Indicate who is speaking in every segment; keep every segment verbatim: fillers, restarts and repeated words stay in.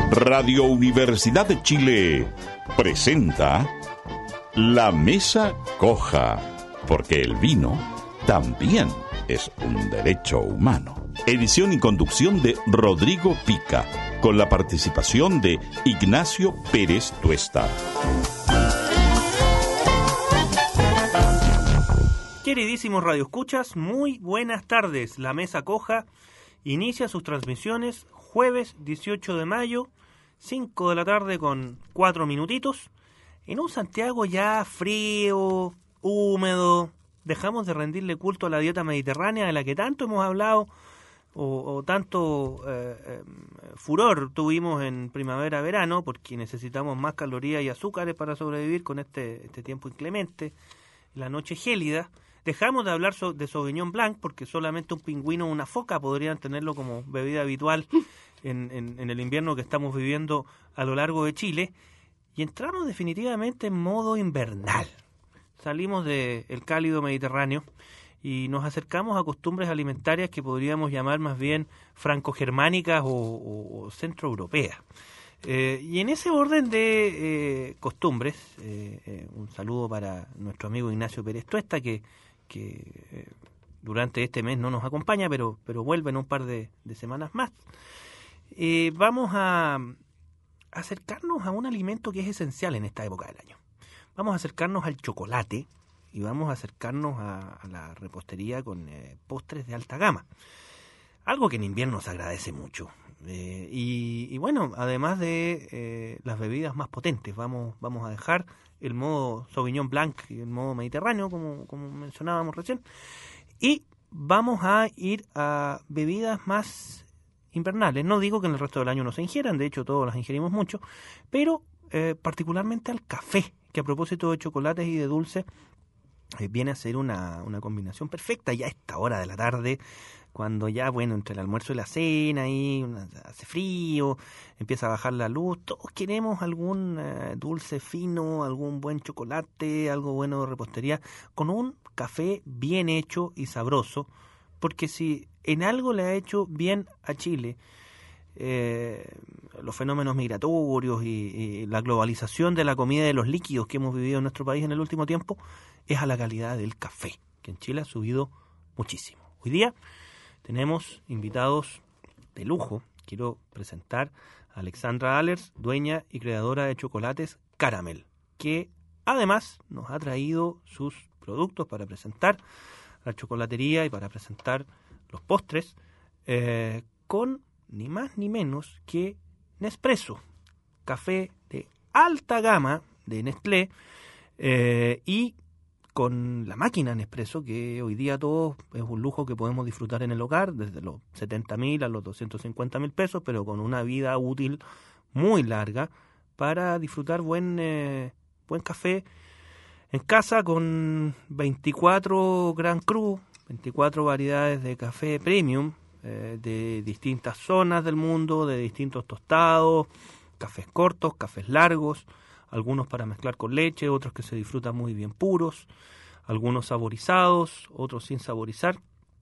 Speaker 1: Radio Universidad de Chile presenta La Mesa Coja, porque el vino también es un derecho humano. Edición y conducción de Rodrigo Pica, con la participación de Ignacio Pérez Tuesta.
Speaker 2: Queridísimos radioescuchas, muy buenas tardes. La Mesa Coja inicia sus transmisiones jueves dieciocho de mayo, cinco de la tarde con cuatro minutitos, en un Santiago ya frío, húmedo. Dejamos de rendirle culto a la dieta mediterránea de la que tanto hemos hablado o, o tanto eh, eh, furor tuvimos en primavera-verano, porque necesitamos más calorías y azúcares para sobrevivir con este, este tiempo inclemente, la noche gélida. Dejamos de hablar so- de Sauvignon Blanc porque solamente un pingüino o una foca podrían tenerlo como bebida habitual en, en, en el invierno que estamos viviendo a lo largo de Chile, y entramos definitivamente en modo invernal. Salimos del cálido Mediterráneo y nos acercamos a costumbres alimentarias que podríamos llamar más bien franco-germánicas o, o, o centroeuropeas. Eh, y en ese orden de eh, costumbres, eh, eh, un saludo para nuestro amigo Ignacio Pérez Tuesta, que, que eh, durante este mes no nos acompaña, pero, pero vuelve en un par de, de semanas más. Eh, vamos a acercarnos a un alimento que es esencial en esta época del año. Vamos a acercarnos al chocolate y vamos a acercarnos a, a la repostería con eh, postres de alta gama. Algo que en invierno se agradece mucho. Eh, y, y bueno, además de eh, las bebidas más potentes, vamos, vamos a dejar el modo Sauvignon Blanc y el modo mediterráneo, como, como mencionábamos recién, y vamos a ir a bebidas más invernales. No digo que en el resto del año no se ingieran, de hecho todos las ingerimos mucho, pero eh, particularmente al café, que a propósito de chocolates y de dulce, eh, viene a ser una, una combinación perfecta ya a esta hora de la tarde, cuando ya, bueno, entre el almuerzo y la cena, ahí una, hace frío, empieza a bajar la luz, todos queremos algún eh, dulce fino, algún buen chocolate, algo bueno de repostería, con un café bien hecho y sabroso, porque si en algo le ha hecho bien a Chile eh, los fenómenos migratorios y, y la globalización de la comida y de los líquidos que hemos vivido en nuestro país en el último tiempo, es a la calidad del café, que en Chile ha subido muchísimo. Hoy día tenemos invitados de lujo. Quiero presentar a Alexandra Allers, dueña y creadora de chocolates Caramel, que además nos ha traído sus productos para presentar la chocolatería y para presentar los postres, eh, con ni más ni menos que Nespresso, café de alta gama de Nestlé, eh, y con la máquina Nespresso, que hoy día todo es un lujo que podemos disfrutar en el hogar, desde los setenta mil a los doscientos cincuenta mil pesos, pero con una vida útil muy larga para disfrutar buen, eh, buen café en casa, con veinticuatro Grand Cru, veinticuatro variedades de café premium, eh, de distintas zonas del mundo, de distintos tostados, cafés cortos, cafés largos, algunos para mezclar con leche, otros que se disfrutan muy bien puros, algunos saborizados, otros sin saborizar.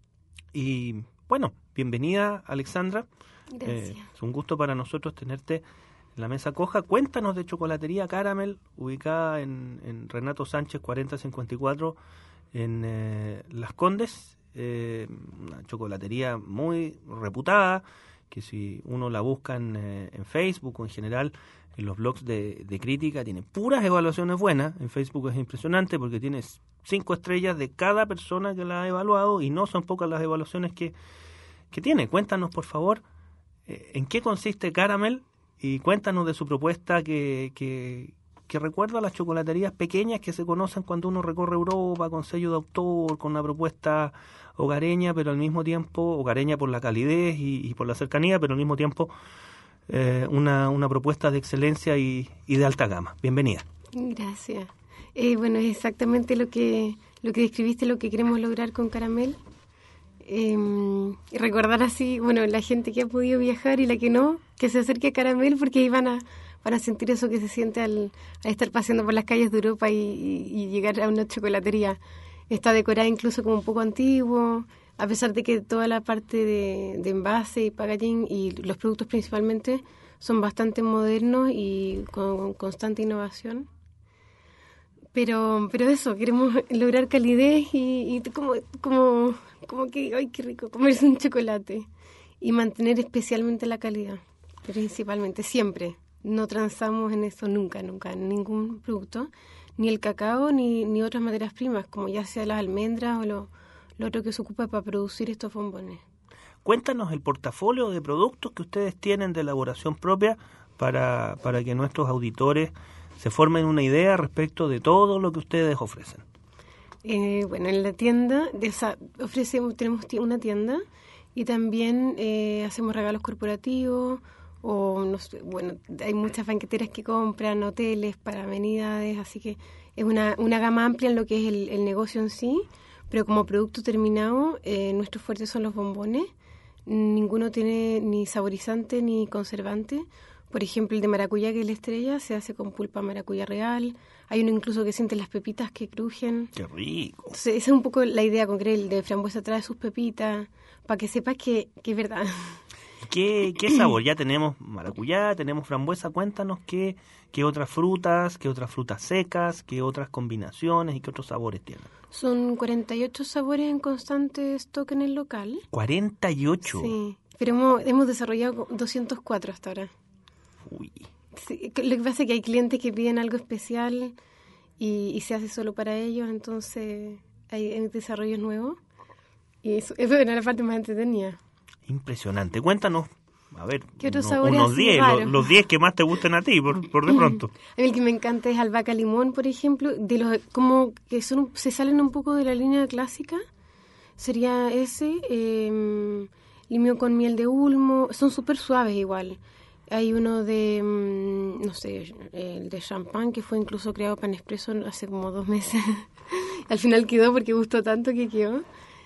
Speaker 2: Y bueno, bienvenida, Alexandra.
Speaker 3: Gracias.
Speaker 2: Eh, es un gusto para nosotros tenerte en la Mesa Coja. Cuéntanos de Chocolatería Caramel, ubicada en, en Renato Sánchez cuarenta cincuenta y cuatro, en eh, Las Condes, eh, una chocolatería muy reputada, que si uno la busca en, eh, en Facebook o en general en los blogs de, de crítica, tiene puras evaluaciones buenas. En Facebook es impresionante porque tienes cinco estrellas de cada persona que la ha evaluado, y no son pocas las evaluaciones que, que tiene. Cuéntanos, por favor, eh, en qué consiste Caramel, y cuéntanos de su propuesta que, que, que recuerda a las chocolaterías pequeñas que se conocen cuando uno recorre Europa, con sello de autor, con una propuesta hogareña, pero al mismo tiempo, hogareña por la calidez y, y por la cercanía, pero al mismo tiempo eh, una, una propuesta de excelencia y, y de alta gama. Bienvenida.
Speaker 3: Gracias. Eh, bueno, es exactamente lo que lo que describiste, lo que queremos lograr con Caramel. Eh, recordar así, bueno, la gente que ha podido viajar y la que no, que se acerque a Caramel, porque ahí van a, van a sentir eso que se siente al, al estar paseando por las calles de Europa y, y, y llegar a una chocolatería. Está decorada incluso como un poco antiguo, a pesar de que toda la parte de, de envase y packaging y los productos principalmente son bastante modernos y con constante innovación. Pero pero eso, queremos lograr calidez y, y como, como, como que, ay, qué rico, comerse un chocolate. Y mantener especialmente la calidad, principalmente, siempre. No transamos en eso nunca, nunca, en ningún producto. Ni el cacao, ni, ni otras materias primas, como ya sea las almendras o lo, lo otro que se ocupa para producir estos bombones.
Speaker 2: Cuéntanos el portafolio de productos que ustedes tienen de elaboración propia para, para que nuestros auditores se formen una idea respecto de todo lo que ustedes ofrecen.
Speaker 3: Eh, bueno, en la tienda de esa, ofrecemos, tenemos una tienda y también eh, hacemos regalos corporativos o no sé, bueno, hay muchas banqueteras que compran hoteles para amenidades, así que es una, una gama amplia en lo que es el, el negocio en sí, pero como producto terminado, eh, nuestros fuertes son los bombones. Ninguno tiene ni saborizante ni conservante. Por ejemplo, el de maracuyá, que es la estrella, se hace con pulpa maracuyá real. Hay uno incluso que siente las pepitas que crujen.
Speaker 2: ¡Qué rico!
Speaker 3: Entonces, esa es un poco la idea con que el de frambuesa trae sus pepitas, para que sepas que, que es verdad.
Speaker 2: ¿Qué, ¿Qué sabor? Ya tenemos maracuyá, tenemos frambuesa. Cuéntanos qué, qué otras frutas, qué otras frutas secas, qué otras combinaciones y qué otros sabores tienen.
Speaker 3: Son cuarenta y ocho sabores en constante stock en el local.
Speaker 2: ¿cuarenta y ocho?
Speaker 3: Sí, pero hemos, hemos desarrollado doscientos cuatro hasta ahora.
Speaker 2: Uy.
Speaker 3: Sí, lo que pasa es que hay clientes que piden algo especial y, y se hace solo para ellos, entonces hay, hay desarrollos nuevos. Y eso, eso era la parte más entretenida.
Speaker 2: Impresionante. Cuéntanos, a ver,
Speaker 3: ¿qué otros
Speaker 2: no,
Speaker 3: sabores
Speaker 2: unos diez,
Speaker 3: raros?
Speaker 2: los, los diez que más te gusten a ti, por, por de pronto.
Speaker 3: A mí el que me encanta es albahaca limón, por ejemplo, de los como que son se salen un poco de la línea clásica. Sería ese, eh, limón con miel de ulmo, son súper suaves igual. Hay uno de, mmm, no sé, el de champán, que fue incluso creado para Nespresso hace como dos meses. Al final quedó porque gustó tanto que quedó.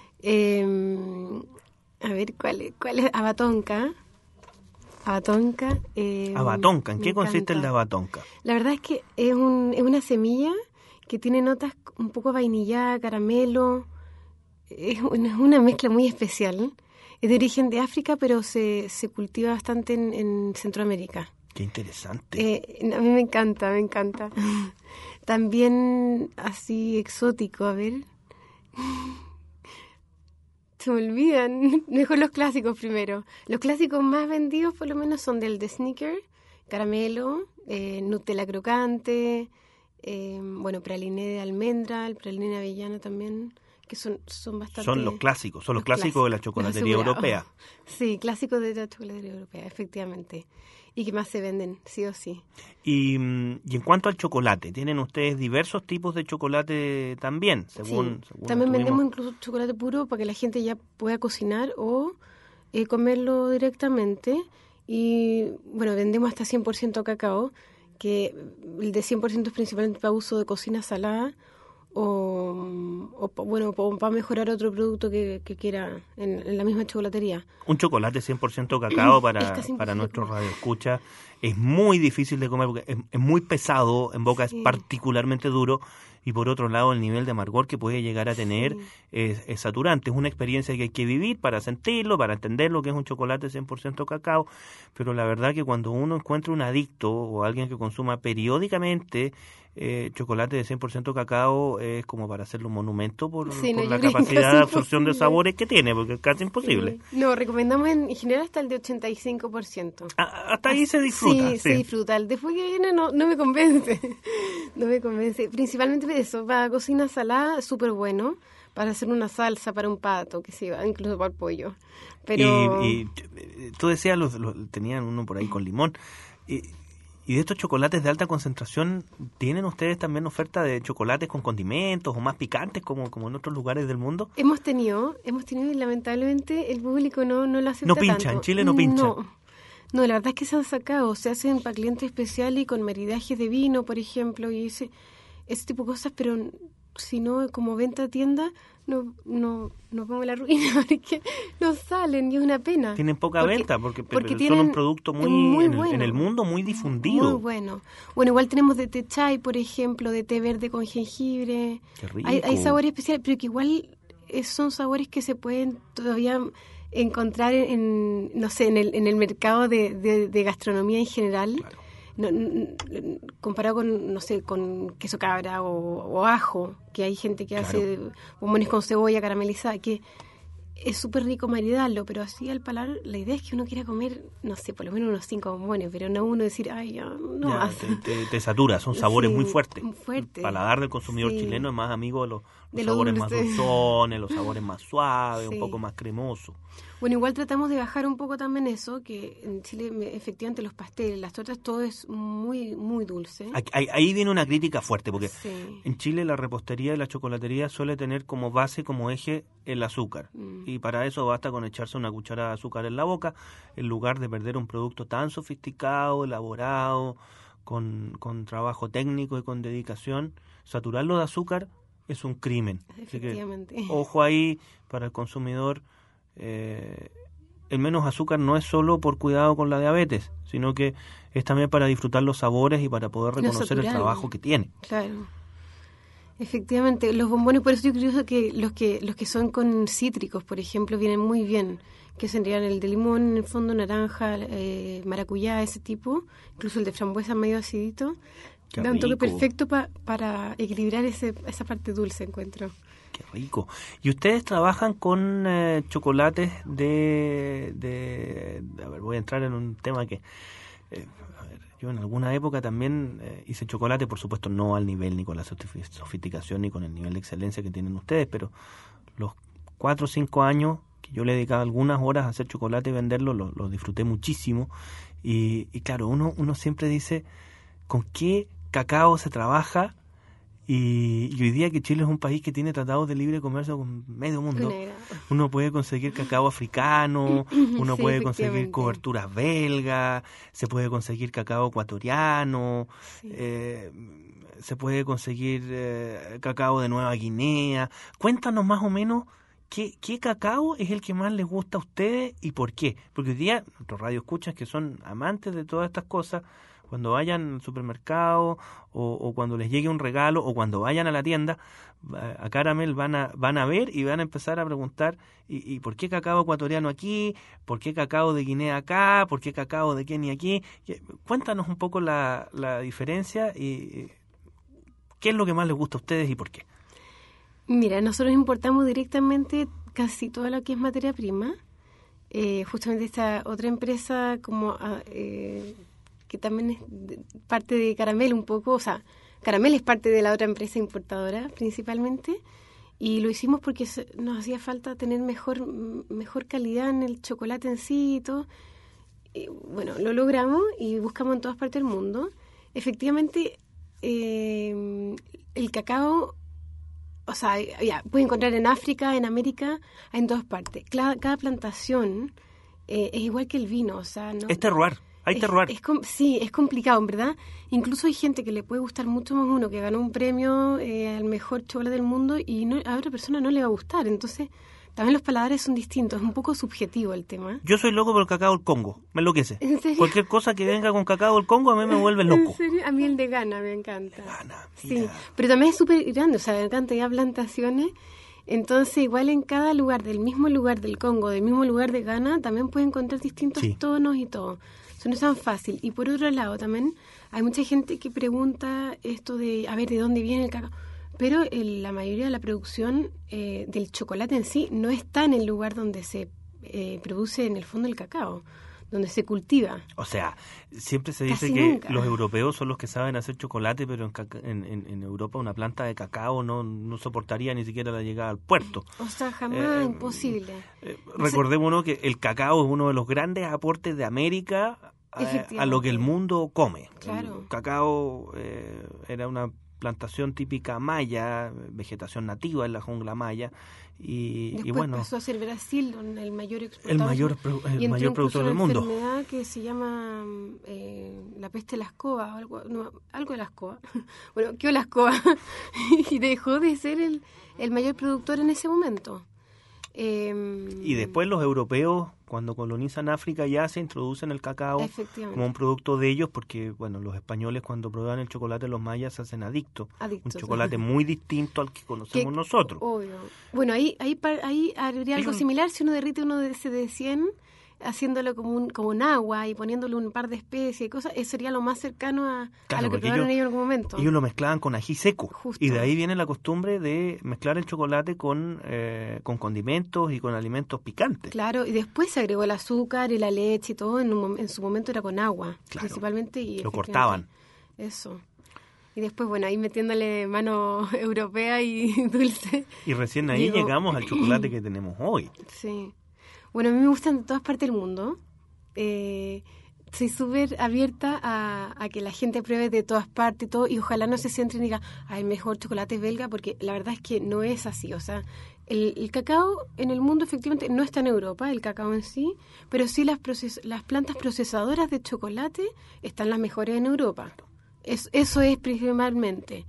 Speaker 3: Eh, a ver, ¿cuál es? ¿Cuál es? Abatonca. Abatonca. Eh,
Speaker 2: Abatonca, ¿en qué consiste
Speaker 3: encanta.
Speaker 2: el de abatonca?
Speaker 3: La verdad es que es, un, es una semilla que tiene notas un poco vainillada, caramelo. Es una, es una mezcla muy especial. Es de origen de África, pero se, se cultiva bastante en, en Centroamérica.
Speaker 2: Qué interesante.
Speaker 3: Eh, a mí me encanta, me encanta. También así exótico, a ver. Se me olvidan. Mejor los clásicos primero. Los clásicos más vendidos por lo menos son del de Snicker, caramelo, eh, Nutella crocante, eh, bueno, praliné de almendra, el praliné de avellana también, que son, son bastante...
Speaker 2: Son los clásicos, son los, los clásicos, clásicos de la chocolatería europea.
Speaker 3: Sí, clásicos de la chocolatería europea, efectivamente. Y que más se venden, sí o sí.
Speaker 2: Y, y en cuanto al chocolate, ¿tienen ustedes diversos tipos de chocolate también? Según,
Speaker 3: sí,
Speaker 2: según
Speaker 3: también
Speaker 2: estuvimos...
Speaker 3: vendemos incluso chocolate puro para que la gente ya pueda cocinar o eh, comerlo directamente. Y bueno, vendemos hasta cien por ciento cacao, que el de cien por ciento es principalmente para uso de cocina salada o, o bueno, para mejorar otro producto que, que quiera en, en la misma chocolatería.
Speaker 2: Un chocolate cien por ciento cacao para, para nuestros radioescuchas es muy difícil de comer porque es, es muy pesado, en boca sí. Es particularmente duro y por otro lado el nivel de amargor que puede llegar a tener sí. es, es saturante. Es una experiencia que hay que vivir para sentirlo, para entender lo que es un chocolate cien por ciento cacao, pero la verdad que cuando uno encuentra un adicto o alguien que consuma periódicamente Eh, chocolate de cien por ciento cacao es como para hacerle un monumento por,
Speaker 3: sí,
Speaker 2: por
Speaker 3: no,
Speaker 2: la capacidad de absorción
Speaker 3: imposible.
Speaker 2: de sabores que tiene, porque es casi imposible.
Speaker 3: Sí. No, recomendamos en general hasta el de ochenta y cinco por ciento.
Speaker 2: Ah, hasta ahí se disfruta.
Speaker 3: Sí, sí, se disfruta. Después que viene no, no me convence. No me convence. Principalmente eso, para cocina salada, súper bueno. Para hacer una salsa para un pato, que se va, incluso para el pollo. Pero...
Speaker 2: Y, y tú decías, los, los, tenían uno por ahí con limón. Y, ¿Y de estos chocolates de alta concentración, tienen ustedes también oferta de chocolates con condimentos o más picantes como, como en otros lugares del mundo?
Speaker 3: Hemos tenido, hemos tenido y lamentablemente el público no, no lo acepta
Speaker 2: No pincha,
Speaker 3: tanto.
Speaker 2: En Chile no pincha.
Speaker 3: No, no, la verdad es que se han sacado, se hacen para clientes especiales y con maridajes de vino, por ejemplo, y ese, ese tipo de cosas, pero si no, como venta a tienda, no no no pongo la ruina porque no salen y es una pena.
Speaker 2: Tienen poca
Speaker 3: porque,
Speaker 2: venta porque,
Speaker 3: porque
Speaker 2: son
Speaker 3: tienen,
Speaker 2: un producto muy,
Speaker 3: muy
Speaker 2: en,
Speaker 3: bueno,
Speaker 2: el, en el mundo muy difundido.
Speaker 3: Muy bueno. Bueno, igual tenemos de té chai, por ejemplo, de té verde con jengibre.
Speaker 2: Qué rico.
Speaker 3: Hay, hay sabores especiales, pero que igual es, son sabores que se pueden todavía encontrar en, no sé, en el, en el mercado de, de, de gastronomía en general. Claro. No, no, comparado con, no sé, con queso cabra o, o ajo, que hay gente que claro. hace bombones con cebolla caramelizada, que es súper rico maridarlo, pero así al paladar, la idea es que uno quiera comer, no sé, por lo menos unos cinco bombones, pero no uno decir, ay, ya, no
Speaker 2: ya,
Speaker 3: más.
Speaker 2: Te, te, te satura, son sabores sí, muy fuertes.
Speaker 3: Muy fuerte.
Speaker 2: El paladar del consumidor sí. chileno es más amigo de los, los
Speaker 3: de
Speaker 2: sabores
Speaker 3: lo
Speaker 2: más dulzones, los sabores más suaves, sí. un poco más cremosos.
Speaker 3: Bueno, igual tratamos de bajar un poco también eso, que en Chile efectivamente los pasteles, las tortas, todo es muy, muy dulce.
Speaker 2: Ahí, ahí viene una crítica fuerte, porque
Speaker 3: sí.
Speaker 2: en Chile la repostería y la chocolatería suele tener como base, como eje, el azúcar. Mm. Y para eso basta con echarse una cucharada de azúcar en la boca, en lugar de perder un producto tan sofisticado, elaborado, con, con trabajo técnico y con dedicación. Saturarlo de azúcar es un crimen.
Speaker 3: Efectivamente.
Speaker 2: Así que, ojo ahí para el consumidor. Eh, el menos azúcar no es solo por cuidado con la diabetes, sino que es también para disfrutar los sabores y para poder reconocer el trabajo que tiene.
Speaker 3: Claro. Efectivamente, los bombones, por eso yo creo que los que los que son con cítricos, por ejemplo, vienen muy bien, que serían el de limón, en el fondo naranja, eh, maracuyá, ese tipo, incluso el de frambuesa medio acidito, da un toque perfecto pa, para equilibrar ese, esa parte dulce, encuentro.
Speaker 2: Qué rico. ¿Y ustedes trabajan con eh, chocolates de, de... A ver, voy a entrar en un tema que... Eh, a ver, yo en alguna época también eh, hice chocolate, por supuesto no al nivel ni con la sofisticación ni con el nivel de excelencia que tienen ustedes, pero los cuatro o cinco años que yo le dedicaba algunas horas a hacer chocolate y venderlo, lo, lo disfruté muchísimo. Y, y claro, uno, uno siempre dice, ¿con qué cacao se trabaja? Y, y hoy día que Chile es un país que tiene tratados de libre comercio con medio mundo, uno puede conseguir cacao africano, uno
Speaker 3: sí,
Speaker 2: puede conseguir coberturas belgas, se puede conseguir cacao ecuatoriano, sí. eh, se puede conseguir eh, cacao de Nueva Guinea. Cuéntanos más o menos qué, qué cacao es el que más les gusta a ustedes y por qué. Porque hoy día nuestros radioescuchas que son amantes de todas estas cosas, cuando vayan al supermercado o, o cuando les llegue un regalo o cuando vayan a la tienda, a Caramel van a van a ver y van a empezar a preguntar ¿y, y por qué cacao ecuatoriano aquí? ¿Por qué cacao de Guinea acá? ¿Por qué cacao de Kenia aquí? Cuéntanos un poco la, la diferencia y qué es lo que más les gusta a ustedes y por qué.
Speaker 3: Mira, nosotros importamos directamente casi todo lo que es materia prima. Eh, justamente esta otra empresa como... Eh, que también es parte de Caramel un poco, o sea, Caramel es parte de la otra empresa importadora principalmente, y lo hicimos porque nos hacía falta tener mejor mejor calidad en el chocolate en sí y todo. Y bueno, lo logramos y buscamos en todas partes del mundo. Efectivamente, eh, el cacao, o sea, ya, puede encontrar en África, en América, en todas partes. Cada, cada plantación eh, es igual que el vino, o sea, no...
Speaker 2: Es terroir. Hay terroir.
Speaker 3: Es, es, sí, es complicado, en verdad. Incluso hay gente que le puede gustar mucho más uno que ganó un premio eh, al mejor chocolate del mundo y no, a otra persona no le va a gustar. Entonces, también los paladares son distintos. Es un poco subjetivo el tema.
Speaker 2: Yo soy loco por el cacao del Congo. Me enloquece.
Speaker 3: ¿En serio?
Speaker 2: Cualquier cosa que venga con cacao del Congo a mí me vuelve loco.
Speaker 3: ¿En serio? A mí el de Ghana me encanta.
Speaker 2: Ghana,
Speaker 3: sí, pero también es súper grande. O sea, me encanta ya plantaciones. Entonces, igual en cada lugar, del mismo lugar del Congo, del mismo lugar de Ghana, también puedes encontrar distintos sí. tonos y todo. Eso no es tan fácil. Y por otro lado también hay mucha gente que pregunta esto de, a ver, ¿de dónde viene el cacao? Pero el, la mayoría de la producción eh, del chocolate en sí no está en el lugar donde se eh, produce en el fondo el cacao, donde se cultiva.
Speaker 2: O sea, siempre se dice
Speaker 3: Casi
Speaker 2: que
Speaker 3: nunca.
Speaker 2: Los europeos son los que saben hacer chocolate, pero en, caca- en, en, en Europa una planta de cacao no, no soportaría ni siquiera la llegada al puerto.
Speaker 3: O sea, jamás,
Speaker 2: Eh,
Speaker 3: imposible.
Speaker 2: Eh, recordémonos que el cacao es uno de los grandes aportes de América a, a lo que el mundo come.
Speaker 3: Claro.
Speaker 2: El cacao eh, era una plantación típica maya, vegetación nativa en la jungla maya, y,
Speaker 3: Después
Speaker 2: y bueno,
Speaker 3: pasó a ser Brasil el mayor
Speaker 2: el
Speaker 3: exportador.
Speaker 2: mayor, pro- el
Speaker 3: y
Speaker 2: mayor
Speaker 3: entró
Speaker 2: productor del
Speaker 3: incluso
Speaker 2: mundo.
Speaker 3: una enfermedad que se llama eh, la peste de la escoba, o algo, no, algo de la escoba. Bueno, quedó la escoba y dejó de ser el, el mayor productor en ese momento. Eh,
Speaker 2: Y después los europeos, cuando colonizan África ya se introducen el cacao como un producto de ellos, porque bueno, los españoles cuando prueban el chocolate, los mayas se hacen adictos. Adictos. Un chocolate muy distinto al que conocemos que, nosotros.
Speaker 3: Obvio. Bueno, ahí, ahí, ahí habría algo similar si uno derrite uno de ese de cien, haciéndolo como un, como un agua y poniéndole un par de especies y cosas, eso sería lo más cercano a, claro, a lo que probaron ellos, ellos en algún momento.
Speaker 2: Ellos lo mezclaban con ají seco. Justo. Y de ahí viene la costumbre de mezclar el chocolate con, eh, con condimentos y con alimentos picantes.
Speaker 3: Claro, y después se agregó el azúcar y la leche y todo, en, un, en su momento era con agua, claro, principalmente. Y
Speaker 2: lo cortaban.
Speaker 3: Eso. Y después, bueno, ahí metiéndole mano europea y dulce.
Speaker 2: Y recién ahí Digo, llegamos al chocolate que tenemos hoy.
Speaker 3: Sí. Bueno, a mí me gustan de todas partes del mundo. Eh, soy súper abierta a, a que la gente pruebe de todas partes y todo, y ojalá no se centre y diga, ay, mejor chocolate belga, porque la verdad es que no es así. O sea, el, el cacao en el mundo efectivamente no está en Europa, el cacao en sí, pero sí las, proces- las plantas procesadoras de chocolate están las mejores en Europa. Es, eso es principalmente.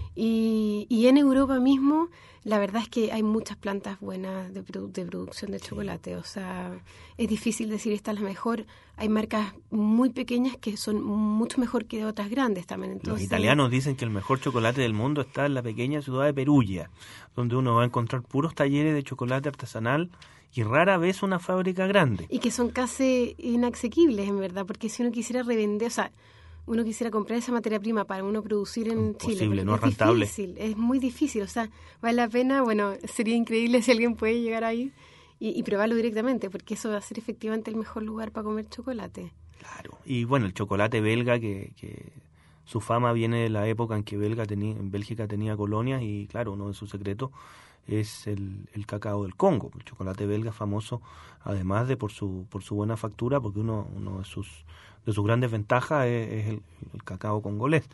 Speaker 3: Y, y en Europa mismo, la verdad es que hay muchas plantas buenas de, produ- de producción de chocolate. O sea, es difícil decir esta es la mejor. Hay marcas muy pequeñas que son mucho mejor que otras grandes también. Entonces,
Speaker 2: los italianos dicen que el mejor chocolate del mundo está en la pequeña ciudad de Perugia, donde uno va a encontrar puros talleres de chocolate artesanal y rara vez una fábrica grande.
Speaker 3: Y que son casi inasequibles, en verdad, porque si uno quisiera revender, o sea, uno quisiera comprar esa materia prima para uno producir en
Speaker 2: Imposible,
Speaker 3: Chile.
Speaker 2: no
Speaker 3: es
Speaker 2: rentable.
Speaker 3: Difícil, es muy difícil, o sea, vale la pena, bueno, sería increíble si alguien puede llegar ahí y, y probarlo directamente, porque eso va a ser efectivamente el mejor lugar para comer chocolate.
Speaker 2: Claro, y bueno, el chocolate belga, que, que su fama viene de la época en que Belga tenía, en Bélgica tenía colonias, y claro, uno de sus secretos es el, el cacao del Congo. El chocolate belga es famoso, además de por su por su buena factura, porque uno, uno de sus de sus grandes ventajas es, es el, el cacao congolés.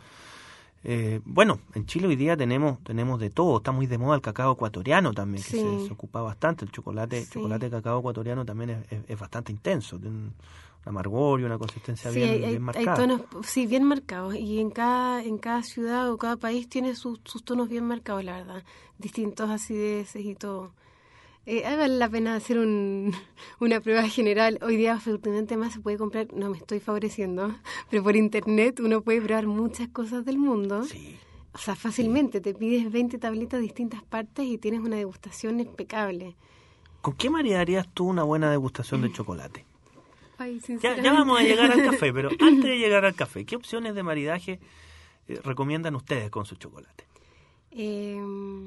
Speaker 2: Eh, bueno, en Chile hoy día tenemos tenemos de todo. Está muy de moda el cacao ecuatoriano también, que sí. se, se ocupa bastante. El chocolate sí. chocolate cacao ecuatoriano también es, es, es bastante intenso, tiene un amargor y una consistencia
Speaker 3: sí,
Speaker 2: bien,
Speaker 3: hay,
Speaker 2: bien marcada.
Speaker 3: Hay tonos, sí, bien marcados, y en cada en cada ciudad o cada país tiene sus, sus tonos bien marcados, la verdad, distintos acideces y todo. Eh, vale la pena hacer un, una prueba general. Hoy día afortunadamente más se puede comprar, no me estoy favoreciendo, pero por internet uno puede probar muchas cosas del mundo.
Speaker 2: Sí.
Speaker 3: O sea, fácilmente, sí. Te pides veinte tabletas de distintas partes y tienes una degustación impecable.
Speaker 2: ¿Con qué maridarías tú una buena degustación de chocolate?
Speaker 3: Ay,
Speaker 2: ya, ya vamos a llegar al café, pero antes de llegar al café, ¿qué opciones de maridaje eh, recomiendan ustedes con su chocolate?
Speaker 3: Eh...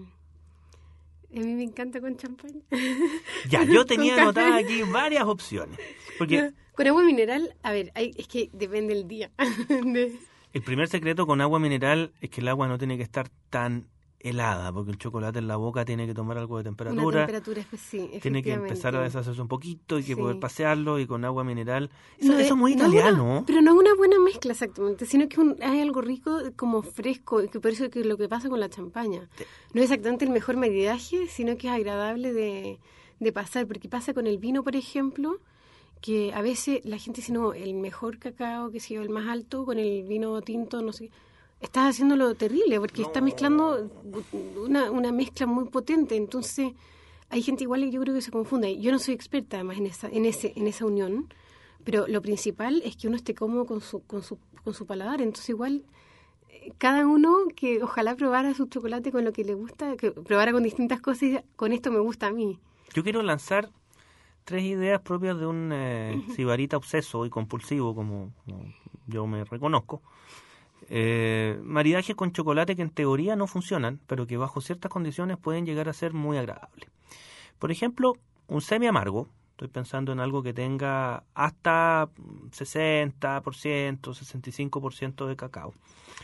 Speaker 3: A mí me encanta con champaña.
Speaker 2: Ya, yo tenía anotadas aquí varias opciones. Porque
Speaker 3: no, con agua mineral, a ver, hay, es que depende del día. de...
Speaker 2: El primer secreto con agua mineral es que el agua no tiene que estar tan helada, porque el chocolate en la boca tiene que tomar algo de temperatura.
Speaker 3: Una temperatura, sí,
Speaker 2: tiene que empezar a deshacerse un poquito y que sí. poder pasearlo, y con agua mineral. Eso,
Speaker 3: no,
Speaker 2: eso es muy
Speaker 3: no
Speaker 2: italiano.
Speaker 3: Una, pero no es una buena mezcla exactamente, sino que un, hay algo rico, como fresco, que por eso es que lo que pasa con la champaña. Sí. No es exactamente el mejor maridaje, sino que es agradable de, de pasar, porque pasa con el vino, por ejemplo, que a veces la gente dice, no, el mejor cacao, que sea el más alto, con el vino tinto, no sé. Estás haciéndolo terrible, porque no. Está mezclando una, una mezcla muy potente. Entonces, hay gente igual que yo creo que se confunde. Yo no soy experta, además, en esa en ese en esa unión, pero lo principal es que uno esté cómodo con su con su, con su paladar. Entonces, igual, cada uno que ojalá probara su chocolate con lo que le gusta, que probara con distintas cosas, y con esto me gusta a mí.
Speaker 2: Yo quiero lanzar tres ideas propias de un eh, sibarita obseso y compulsivo, como, como yo me reconozco. Eh, maridajes con chocolate que en teoría no funcionan, pero que bajo ciertas condiciones pueden llegar a ser muy agradables. Por ejemplo, un semi amargo. Estoy pensando en algo que tenga hasta sesenta por ciento, sesenta y cinco por ciento de cacao.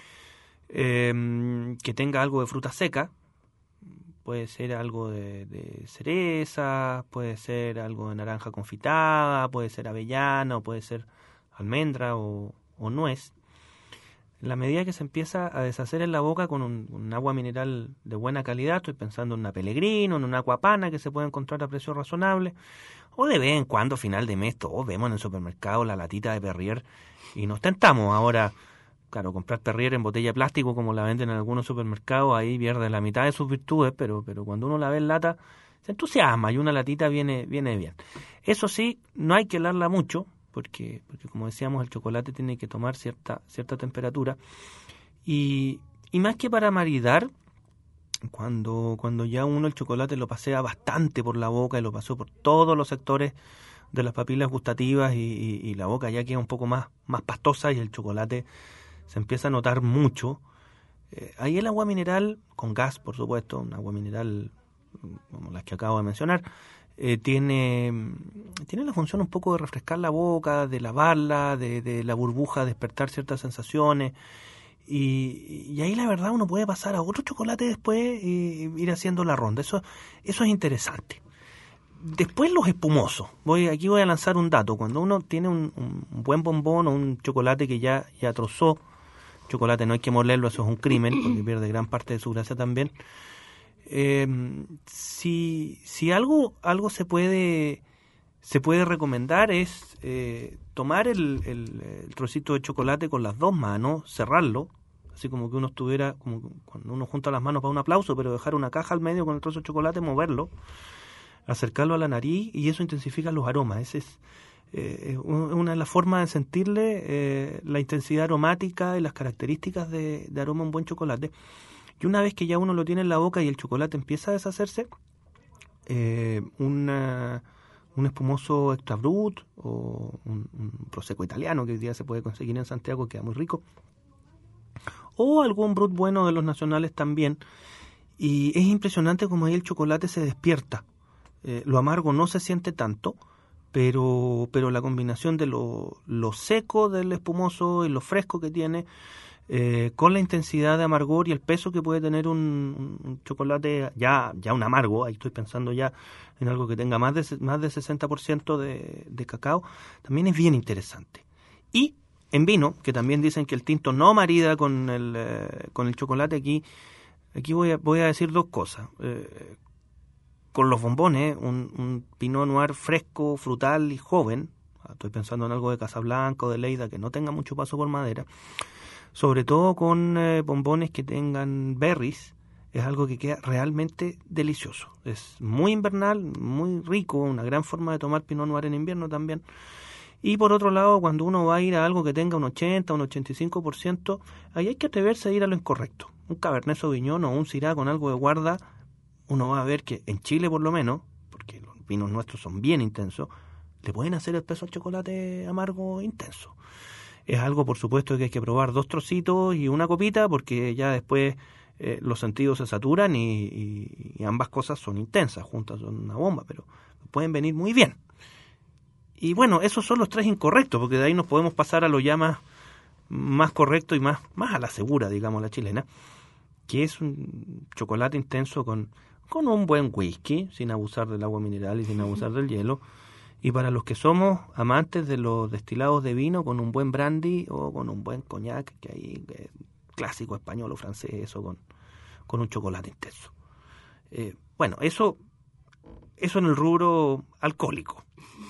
Speaker 2: Eh, que tenga algo de fruta seca. Puede ser algo de, de cereza, puede ser algo de naranja confitada, puede ser avellana, o puede ser almendra o, o nuez. En la medida que se empieza a deshacer en la boca con un, un agua mineral de buena calidad, estoy pensando en una Pellegrino, en una Aquapana, que se puede encontrar a precio razonable, o de vez en cuando, a final de mes, todos vemos en el supermercado la latita de Perrier y nos tentamos. Ahora, claro, comprar Perrier en botella de plástico como la venden en algunos supermercados, ahí pierde la mitad de sus virtudes, pero pero cuando uno la ve en lata, se entusiasma y una latita viene, viene bien. Eso sí, no hay que helarla mucho, porque, porque como decíamos, el chocolate tiene que tomar cierta, cierta temperatura. Y, y más que para maridar, cuando, cuando ya uno el chocolate lo pasea bastante por la boca y lo pasó por todos los sectores de las papilas gustativas y, y, y la boca ya queda un poco más, más pastosa y el chocolate se empieza a notar mucho, eh, ahí el agua mineral, con gas por supuesto, un agua mineral como las que acabo de mencionar, eh, tiene, tiene la función un poco de refrescar la boca, de lavarla, de, de la burbuja despertar ciertas sensaciones. Y, y ahí la verdad uno puede pasar a otro chocolate después y ir haciendo la ronda. Eso, eso es interesante. Después los espumosos. Voy, aquí voy a lanzar un dato. Cuando uno tiene un, un buen bombón o un chocolate que ya, ya trozó, chocolate no hay que molerlo, eso es un crimen, porque pierde gran parte de su gracia también. Eh, si si algo algo se puede se puede recomendar es eh, tomar el, el, el trocito de chocolate con las dos manos, cerrarlo, así como que uno estuviera, como cuando uno junta las manos para un aplauso, pero dejar una caja al medio con el trozo de chocolate, moverlo, acercarlo a la nariz y eso intensifica los aromas. Esa es eh, una de las formas de sentirle eh, la intensidad aromática y las características de, de aroma a un buen chocolate. Y una vez que ya uno lo tiene en la boca y el chocolate empieza a deshacerse, eh, una, un espumoso extra brut o un, un prosecco italiano que hoy día se puede conseguir en Santiago, queda muy rico, o algún brut bueno de los nacionales también. Y es impresionante como ahí el chocolate se despierta. Eh, lo amargo no se siente tanto, pero, pero la combinación de lo, lo seco del espumoso y lo fresco que tiene, Eh, con la intensidad de amargor y el peso que puede tener un, un, un chocolate ya ya un amargo, ahí estoy pensando ya en algo que tenga más de más de sesenta por ciento de, de cacao, también es bien interesante. Y en vino, que también dicen que el tinto no marida con el eh, con el chocolate, aquí aquí voy a voy a decir dos cosas. Eh, con los bombones, un, un Pinot Noir fresco, frutal y joven, estoy pensando en algo de Casablanca o de Lleida que no tenga mucho paso por madera, sobre todo con eh, bombones que tengan berries, es algo que queda realmente delicioso. Es muy invernal, muy rico, una gran forma de tomar Pinot Noir en invierno también. Y por otro lado, cuando uno va a ir a algo que tenga un ochenta, un ochenta y cinco por ciento, ahí hay que atreverse a ir a lo incorrecto. Un Cabernet Sauvignon o un Syrah con algo de guarda, uno va a ver que en Chile por lo menos, porque los vinos nuestros son bien intensos, le pueden hacer el peso al chocolate amargo intenso. Es algo, por supuesto, que hay que probar dos trocitos y una copita, porque ya después eh, los sentidos se saturan y, y, y ambas cosas son intensas, juntas son una bomba, pero pueden venir muy bien. Y bueno, esos son los tres incorrectos, porque de ahí nos podemos pasar a lo ya más, más correcto y más, más a la segura, digamos, la chilena, que es un chocolate intenso con, con un buen whisky, sin abusar del agua mineral y sin abusar del hielo. Y para los que somos amantes de los destilados de vino, con un buen brandy o con un buen coñac, que hay eh, clásico español o francés, eso con, con un chocolate intenso. Eh, bueno, eso, eso en el rubro alcohólico.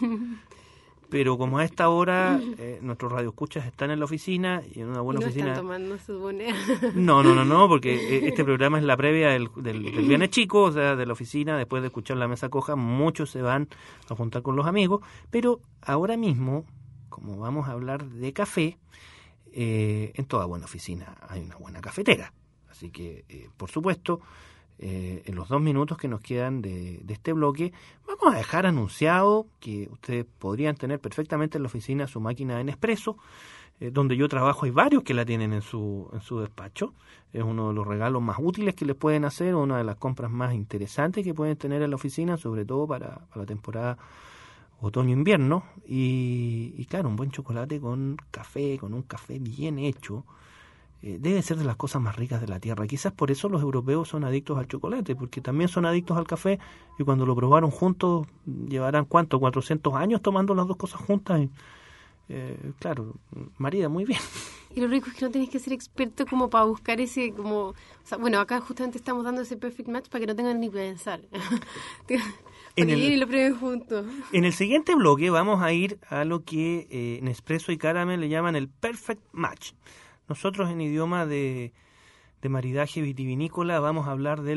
Speaker 2: Pero como a esta hora eh, nuestros radioescuchas están en la oficina y en una buena
Speaker 3: y no
Speaker 2: oficina...
Speaker 3: están tomando su bonea.
Speaker 2: No, no, no, no, porque este programa es la previa del, del, del viernes chico, o sea, de la oficina, después de escuchar la mesa coja, muchos se van a juntar con los amigos, pero ahora mismo, como vamos a hablar de café, eh, en toda buena oficina hay una buena cafetera. Así que, eh, por supuesto, eh, en los dos minutos que nos quedan de, de este bloque, vamos a dejar anunciado que ustedes podrían tener perfectamente en la oficina su máquina de Nespresso, eh, donde yo trabajo. Hay varios que la tienen en su, en su despacho. Es uno de los regalos más útiles que les pueden hacer, una de las compras más interesantes que pueden tener en la oficina, sobre todo para, para la temporada otoño-invierno. Y, y claro, un buen chocolate con café, con un café bien hecho, eh, debe ser de las cosas más ricas de la tierra. Quizás por eso los europeos son adictos al chocolate, porque también son adictos al café, y cuando lo probaron juntos, llevarán, ¿cuánto? cuatrocientos años tomando las dos cosas juntas. Y, eh, claro, marida muy bien.
Speaker 3: Y lo rico es que no tenés que ser experto como para buscar ese, como, o sea, bueno, acá justamente estamos dando ese perfect match para que no tengan ni que pensar. Para que lleguen y lo prueben juntos.
Speaker 2: En el siguiente bloque vamos a ir a lo que eh, Nespresso y Caramel le llaman el perfect match. Nosotros en idioma de, de maridaje vitivinícola vamos a hablar del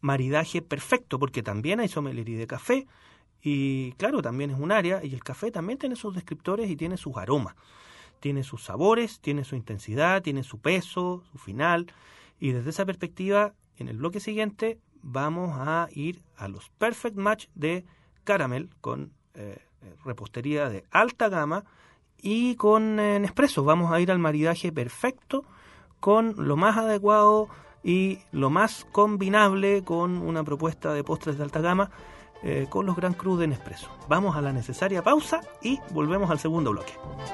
Speaker 2: maridaje perfecto, porque también hay sommelería de café, y claro, también es un área, y el café también tiene sus descriptores y tiene sus aromas, tiene sus sabores, tiene su intensidad, tiene su peso, su final, y desde esa perspectiva, en el bloque siguiente, vamos a ir a los Perfect Match de Caramel, con eh, repostería de alta gama, y con eh, Nespresso. Vamos a ir al maridaje perfecto, con lo más adecuado y lo más combinable con una propuesta de postres de alta gama, eh, con los Grand Cru de Nespresso. Vamos a la necesaria pausa y volvemos al segundo bloque.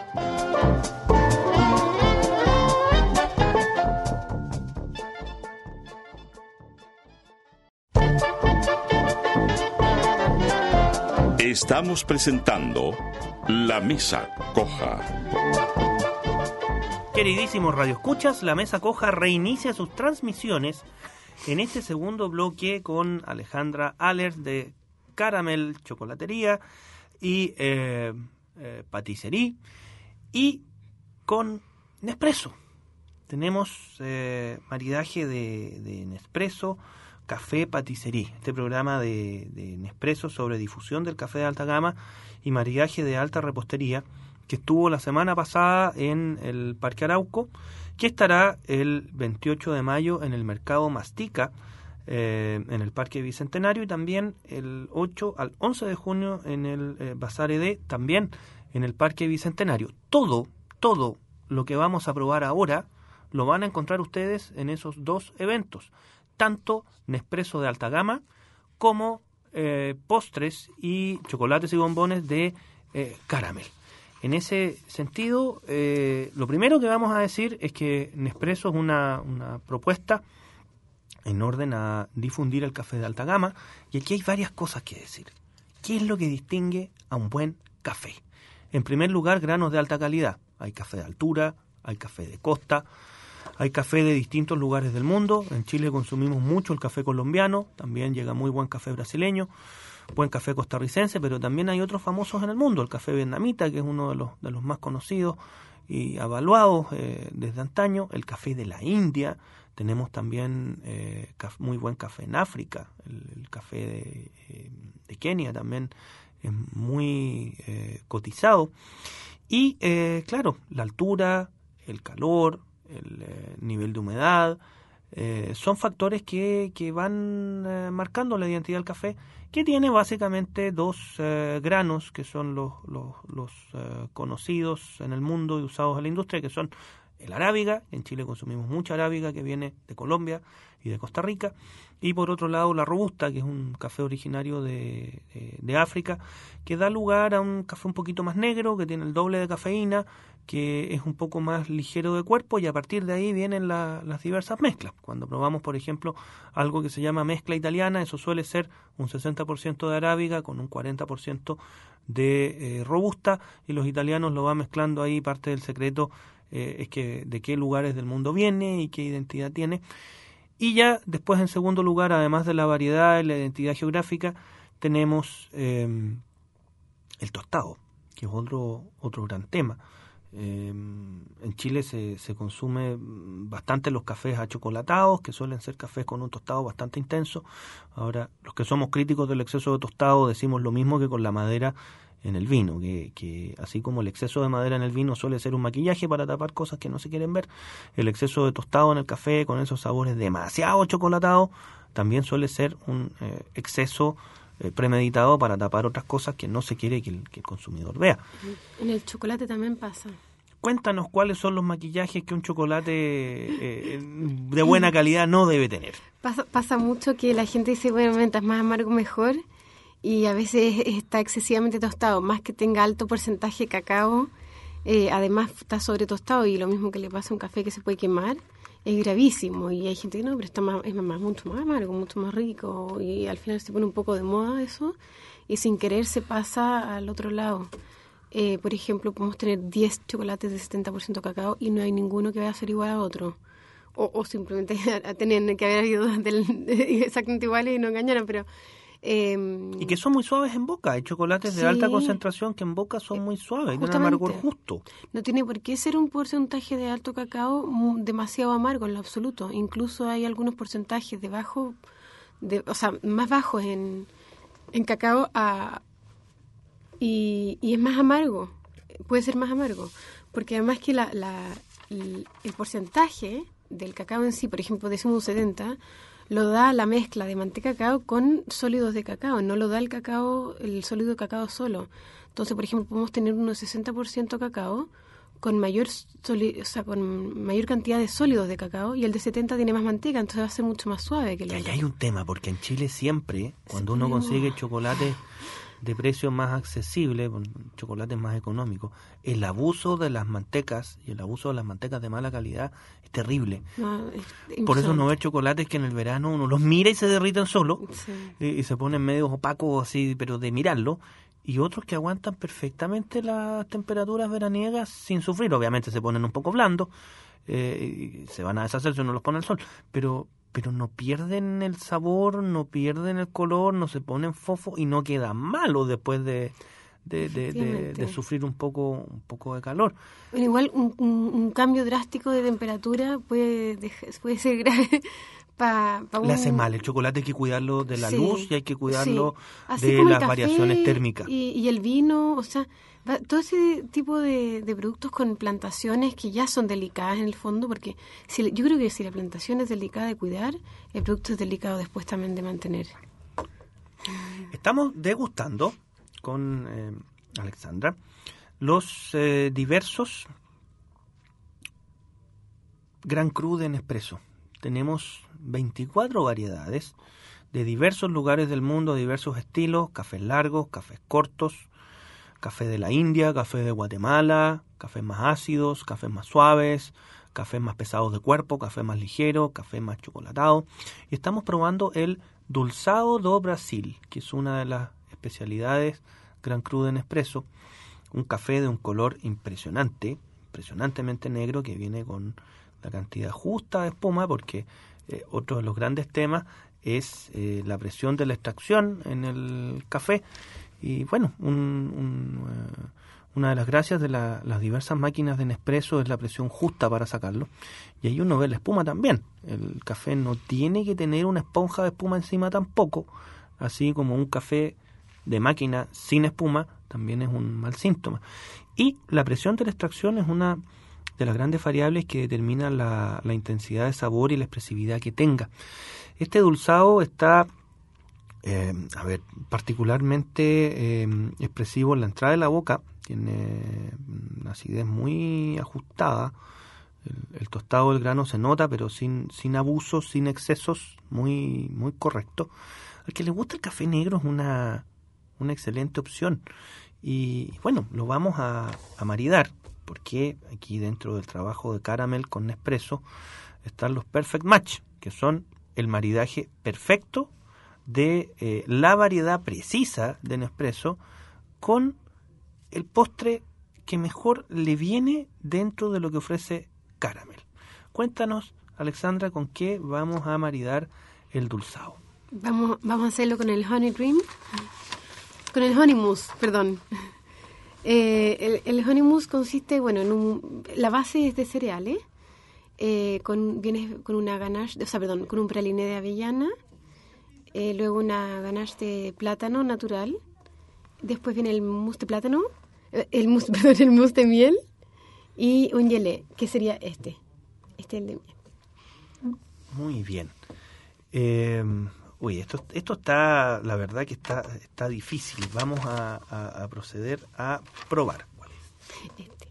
Speaker 1: Estamos presentando La Mesa Coja.
Speaker 2: Queridísimos radioescuchas, La Mesa Coja reinicia sus transmisiones en este segundo bloque con Alejandra Aller de Caramel Chocolatería y eh, eh, Patisserie, y con Nespresso. Tenemos eh, maridaje de, de Nespresso, Café Patisserie, este programa de, de Nespresso sobre difusión del café de alta gama y maridaje de alta repostería, que estuvo la semana pasada en el Parque Arauco, que estará el veintiocho de mayo en el Mercado Mastica, eh, en el Parque Bicentenario, y también el ocho al once de junio en el eh, Bazar E D, también en el Parque Bicentenario. Todo, todo lo que vamos a probar ahora lo van a encontrar ustedes en esos dos eventos, tanto Nespresso de alta gama como eh, postres y chocolates y bombones de eh, Caramel. En ese sentido, eh, lo primero que vamos a decir es que Nespresso es una, una propuesta en orden a difundir el café de alta gama, y aquí hay varias cosas que decir. ¿Qué es lo que distingue a un buen café? En primer lugar, granos de alta calidad. Hay café de altura, hay café de costa, hay café de distintos lugares del mundo. En Chile consumimos mucho el café colombiano, también llega muy buen café brasileño, buen café costarricense, pero también hay otros famosos en el mundo, el café vietnamita, que es uno de los, de los más conocidos y avaluados eh, desde antaño, el café de la India. Tenemos también eh, caf- muy buen café en África, el, el café de, eh, de Kenia también es muy eh, cotizado. Y eh, claro, la altura, el calor, el eh, nivel de humedad, eh, son factores que, que van eh, marcando la identidad del café, que tiene básicamente dos eh, granos que son los, los, los eh, conocidos en el mundo y usados en la industria, que son el arábiga. En Chile consumimos mucha arábiga que viene de Colombia y de Costa Rica, y por otro lado la robusta, que es un café originario de, de, de África, que da lugar a un café un poquito más negro, que tiene el doble de cafeína, que es un poco más ligero de cuerpo, y a partir de ahí vienen la, las diversas mezclas. Cuando probamos, por ejemplo, algo que se llama mezcla italiana, eso suele ser un sesenta por ciento de arábiga con un cuarenta por ciento de eh, robusta, y los italianos lo van mezclando ahí. Parte del secreto eh, es que de qué lugares del mundo viene y qué identidad tiene. Y ya después, en segundo lugar, además de la variedad y la identidad geográfica, tenemos eh, el tostado, que es otro, otro gran tema. Eh, en Chile se, se consume bastante los cafés achocolatados, que suelen ser cafés con un tostado bastante intenso. Ahora, los que somos críticos del exceso de tostado decimos lo mismo que con la madera en el vino, que, que así como el exceso de madera en el vino suele ser un maquillaje para tapar cosas que no se quieren ver, el exceso de tostado en el café con esos sabores demasiado chocolatados también suele ser un eh, exceso eh, premeditado para tapar otras cosas que no se quiere que el, que el consumidor vea.
Speaker 3: En el chocolate también pasa.
Speaker 2: Cuéntanos cuáles son los maquillajes que un chocolate eh, de buena calidad no debe tener.
Speaker 3: Pasa, pasa mucho que la gente dice, bueno, mientras más amargo mejor, y a veces está excesivamente tostado, más que tenga alto porcentaje de cacao, eh, además está sobre tostado, y lo mismo que le pasa a un café que se puede quemar, es gravísimo. Y hay gente que no, pero está más, es más, mucho más amargo, mucho más rico, y al final se pone un poco de moda eso, y sin querer se pasa al otro lado. Eh, por ejemplo, podemos tener diez chocolates de setenta por ciento cacao y no hay ninguno que vaya a ser igual a otro. O, o simplemente a, a tener que haber habido del, exactamente iguales y no engañaran, pero... Eh,
Speaker 2: y que son muy suaves en boca. Hay chocolates de
Speaker 3: sí,
Speaker 2: alta concentración que en boca son muy suaves, tienen un amargor justo.
Speaker 3: No tiene por qué ser un porcentaje de alto cacao demasiado amargo en lo absoluto. Incluso hay algunos porcentajes de bajo de, o sea, más bajos en, en cacao a, y, y es más amargo, puede ser más amargo, porque además que la, la, el, el porcentaje del cacao en sí, por ejemplo, decimos un setenta, lo da la mezcla de manteca de cacao con sólidos de cacao, no lo da el cacao, el sólido de cacao solo. Entonces, por ejemplo, podemos tener unos sesenta por ciento cacao con mayor soli- o sea, con mayor cantidad de sólidos de cacao, y el de setenta tiene más manteca, entonces va a ser mucho más suave que el
Speaker 2: Y
Speaker 3: otro.
Speaker 2: ahí hay un tema, porque en Chile siempre, cuando uno
Speaker 3: Sí.
Speaker 2: consigue chocolate de precio más accesible, chocolates más económicos, el abuso de las mantecas y el abuso de las mantecas de mala calidad es terrible.
Speaker 3: No, es
Speaker 2: Por eso no
Speaker 3: impresionante.
Speaker 2: ves chocolates que en el verano uno los mira y se derriten solo,
Speaker 3: Sí.
Speaker 2: y, y se ponen medio opacos así, pero de mirarlo, y otros que aguantan perfectamente las temperaturas veraniegas sin sufrir. Obviamente se ponen un poco blandos, eh, y se van a deshacer si uno los pone al sol, pero pero no pierden el sabor, no pierden el color, no se ponen fofo y no quedan malos después de, de, de, de,
Speaker 3: Efectivamente.
Speaker 2: de sufrir un poco un poco de calor.
Speaker 3: Bueno, igual un, un, un cambio drástico de temperatura puede, dejar- puede ser grave para pa
Speaker 2: Le hace mal, el chocolate hay que cuidarlo de la
Speaker 3: Sí,
Speaker 2: luz y hay que cuidarlo
Speaker 3: sí. Así
Speaker 2: de
Speaker 3: como el
Speaker 2: las
Speaker 3: café
Speaker 2: variaciones térmicas.
Speaker 3: Y, y el vino, o sea, va- todo ese tipo de, de productos con plantaciones que ya son delicadas en el fondo, porque si, yo creo que si la plantación es delicada de cuidar, el producto es delicado después también de mantener.
Speaker 2: Estamos degustando con eh, Alexandra los eh, diversos Gran Cru de Nespresso. Tenemos veinticuatro variedades de diversos lugares del mundo, diversos estilos, cafés largos, cafés cortos, café de la India, café de Guatemala, cafés más ácidos, cafés más suaves, cafés más pesados de cuerpo, café más ligero, café más chocolatado. Y estamos probando el Dulçado do Brasil, que es una de las especialidades Gran Cru de Nespresso, un café de un color impresionante, impresionantemente negro, que viene con la cantidad justa de espuma, porque eh, otro de los grandes temas es eh, la presión de la extracción en el café. Y bueno, un, un, uh, una de las gracias de la, las diversas máquinas de Nespresso es la presión justa para sacarlo. Y ahí uno ve la espuma también. El café no tiene que tener una esponja de espuma encima tampoco, así como un café de máquina sin espuma también es un mal síntoma. Y la presión de la extracción es una de las grandes variables que determina la, la intensidad de sabor y la expresividad que tenga. Este dulzado está, eh, a ver, particularmente eh, expresivo en la entrada de la boca, tiene una acidez muy ajustada, el, el tostado del grano se nota, pero sin, sin abusos, sin excesos, muy, muy correcto. Al que le gusta el café negro es una, una excelente opción. Y bueno, lo vamos a, a maridar, porque aquí dentro del trabajo de Caramel con Nespresso están los Perfect Match, que son el maridaje perfecto de eh, la variedad precisa de Nespresso con el postre que mejor le viene dentro de lo que ofrece Caramel. Cuéntanos, Alexandra, con qué vamos a maridar el dulzado.
Speaker 3: Vamos, vamos a hacerlo con el Honey Dream, con el Honey Mousse, perdón. Eh, el, el Honey Mousse consiste, bueno, en un, la base es de cereales, eh, con viene con una ganache, o sea, perdón, con un praliné de avellana, eh, luego una ganache de plátano natural, después viene el mousse de plátano, eh, el mousse, perdón, el mousse de miel y un gelé, que sería este, este es el de miel.
Speaker 2: Muy bien. Eh, uy, esto, esto está, la verdad que está, está difícil. Vamos a, a, a proceder a probar.
Speaker 3: Este.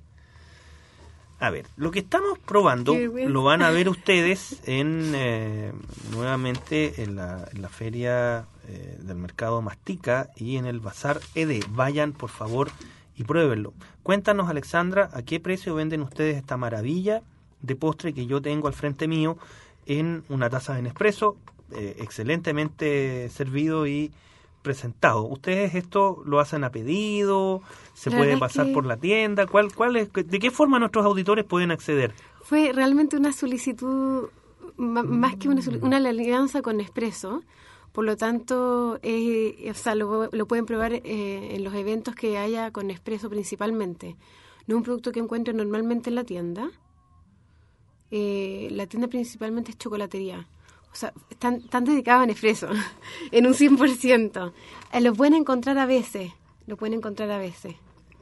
Speaker 2: A ver, lo que estamos probando
Speaker 3: Qué vergüenza.
Speaker 2: lo van a ver ustedes en eh, nuevamente en la, en la feria eh, del mercado Mastica y en el Bazar E D. Vayan, por favor, y pruébenlo. Cuéntanos, Alexandra, ¿a qué precio venden ustedes esta maravilla de postre que yo tengo al frente mío en una taza de Nespresso, eh, excelentemente servido y presentado? ¿Ustedes esto lo hacen a pedido? ¿Se
Speaker 3: La
Speaker 2: puede
Speaker 3: verdad
Speaker 2: pasar
Speaker 3: que-
Speaker 2: por la tienda? ¿Cuál, cuál es, ¿De qué forma nuestros auditores pueden acceder?
Speaker 3: Fue realmente una solicitud, ma- más que una solic- una alianza con Nespresso. Por lo tanto, eh, o sea, lo, lo pueden probar eh, en los eventos que haya con Nespresso principalmente. No es un producto que encuentren normalmente en la tienda. Eh, la tienda principalmente es chocolatería. o sea, están, están dedicados a Nespresso, en un cien por ciento. Eh, lo pueden encontrar a veces, lo pueden encontrar a veces.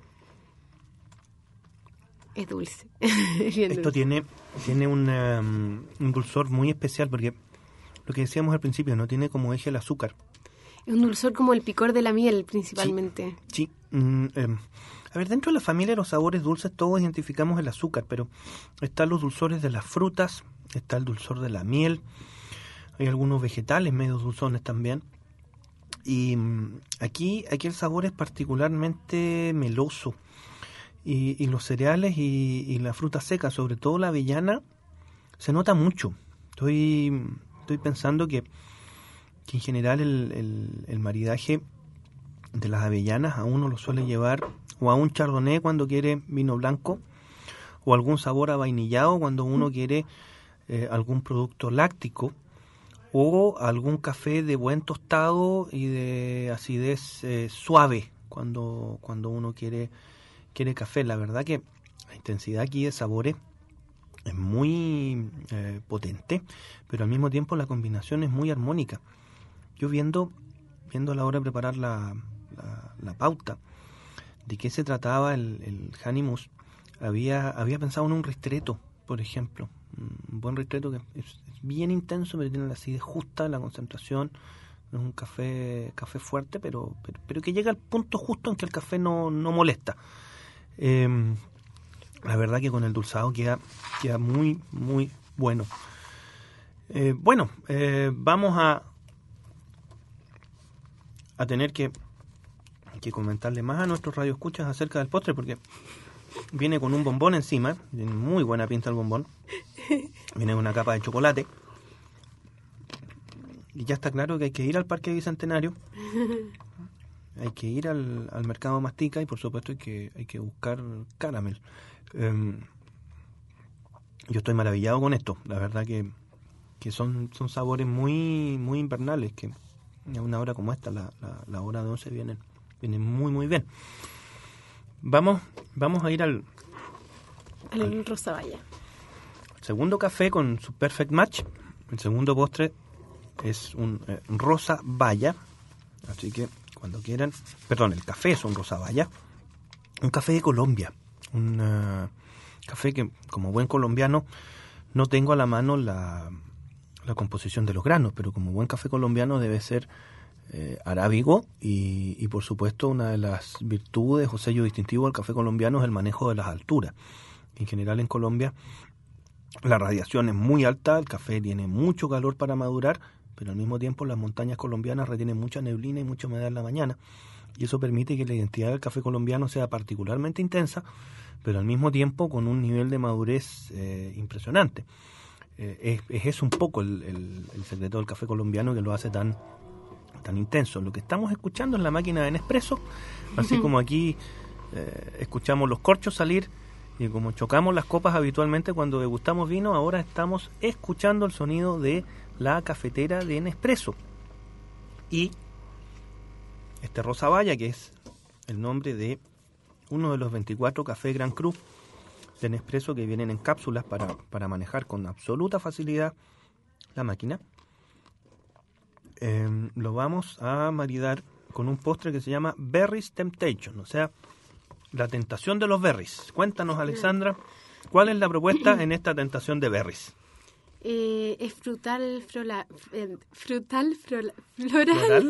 Speaker 3: Es dulce. Bien
Speaker 2: Esto
Speaker 3: dulce.
Speaker 2: tiene, tiene un, um, un dulzor muy especial porque lo que decíamos al principio, no tiene como eje el azúcar.
Speaker 3: Es un dulzor como el picor de la miel, principalmente.
Speaker 2: Sí. sí mm, eh, a ver, dentro de la familia de los sabores dulces todos identificamos el azúcar, pero están los dulzores de las frutas, está el dulzor de la miel, hay algunos vegetales medio dulzones también. Y mm, aquí, aquí el sabor es particularmente meloso. Y, y los cereales y, y la fruta seca, sobre todo la avellana, se nota mucho. Estoy, estoy pensando que, que en general el, el, el maridaje de las avellanas a uno lo suele llevar o a un chardonnay cuando quiere vino blanco, o algún sabor a vainillado cuando uno quiere eh, algún producto láctico, o algún café de buen tostado y de acidez eh, suave cuando, cuando uno quiere... quiere café. La verdad que la intensidad aquí de sabores es muy eh, potente, pero al mismo tiempo la combinación es muy armónica. Yo viendo, viendo a la hora de preparar la, la, la pauta de qué se trataba el, el Hahnemus, había, había pensado en un ristretto, por ejemplo. Un buen ristretto que es, es bien intenso, pero tiene la acidez justa, la concentración. No es un café, café fuerte, pero, pero, pero que llega al punto justo en que el café no, no molesta. Eh, la verdad que con el dulzado queda, queda muy, muy bueno. Eh, bueno, eh, vamos a a tener que, que comentarle más a nuestros radioescuchas acerca del postre, porque viene con un bombón encima, tiene muy buena pinta el bombón, viene con una capa de chocolate, y ya está claro que hay que ir al Parque Bicentenario, hay que ir al, al mercado Mastica, y por supuesto hay que, hay que buscar caramel. Um, yo estoy maravillado con esto, la verdad que, que son, son sabores muy, muy invernales, que a una hora como esta, la, la, la hora de once, vienen, vienen muy, muy bien. Vamos, vamos a ir al,
Speaker 3: al, al Rosavalla.
Speaker 2: Segundo café con su Perfect Match. El segundo postre es un eh, Rosavalla, así que cuando quieran, perdón, el café es un Rosavalla, un café de Colombia, un uh, café que como buen colombiano no tengo a la mano la, la composición de los granos, pero como buen café colombiano debe ser eh, arábigo y, y por supuesto una de las virtudes o sello distintivo del café colombiano es el manejo de las alturas. En general en Colombia la radiación es muy alta, el café tiene mucho calor para madurar, pero al mismo tiempo las montañas colombianas retienen mucha neblina y mucha humedad en la mañana, y eso permite que la identidad del café colombiano sea particularmente intensa, pero al mismo tiempo con un nivel de madurez eh, impresionante. Eh, es, es un poco el, el, el secreto del café colombiano que lo hace tan, tan intenso. Lo que estamos escuchando es la máquina de Nespresso, así como aquí eh, escuchamos los corchos salir, y como chocamos las copas habitualmente cuando degustamos vino, ahora estamos escuchando el sonido de la cafetera de Nespresso. Y este Rosavalla, que es el nombre de uno de los veinticuatro cafés Grand Cru de Nespresso que vienen en cápsulas para, para manejar con absoluta facilidad la máquina, eh, lo vamos a maridar con un postre que se llama Berries Temptation, o sea, la tentación de los berries. Cuéntanos, Alexandra, ¿cuál es la propuesta en esta tentación de berries?
Speaker 3: Eh, es frutal, frola, eh, frutal frola, floral.
Speaker 2: ¿Floral?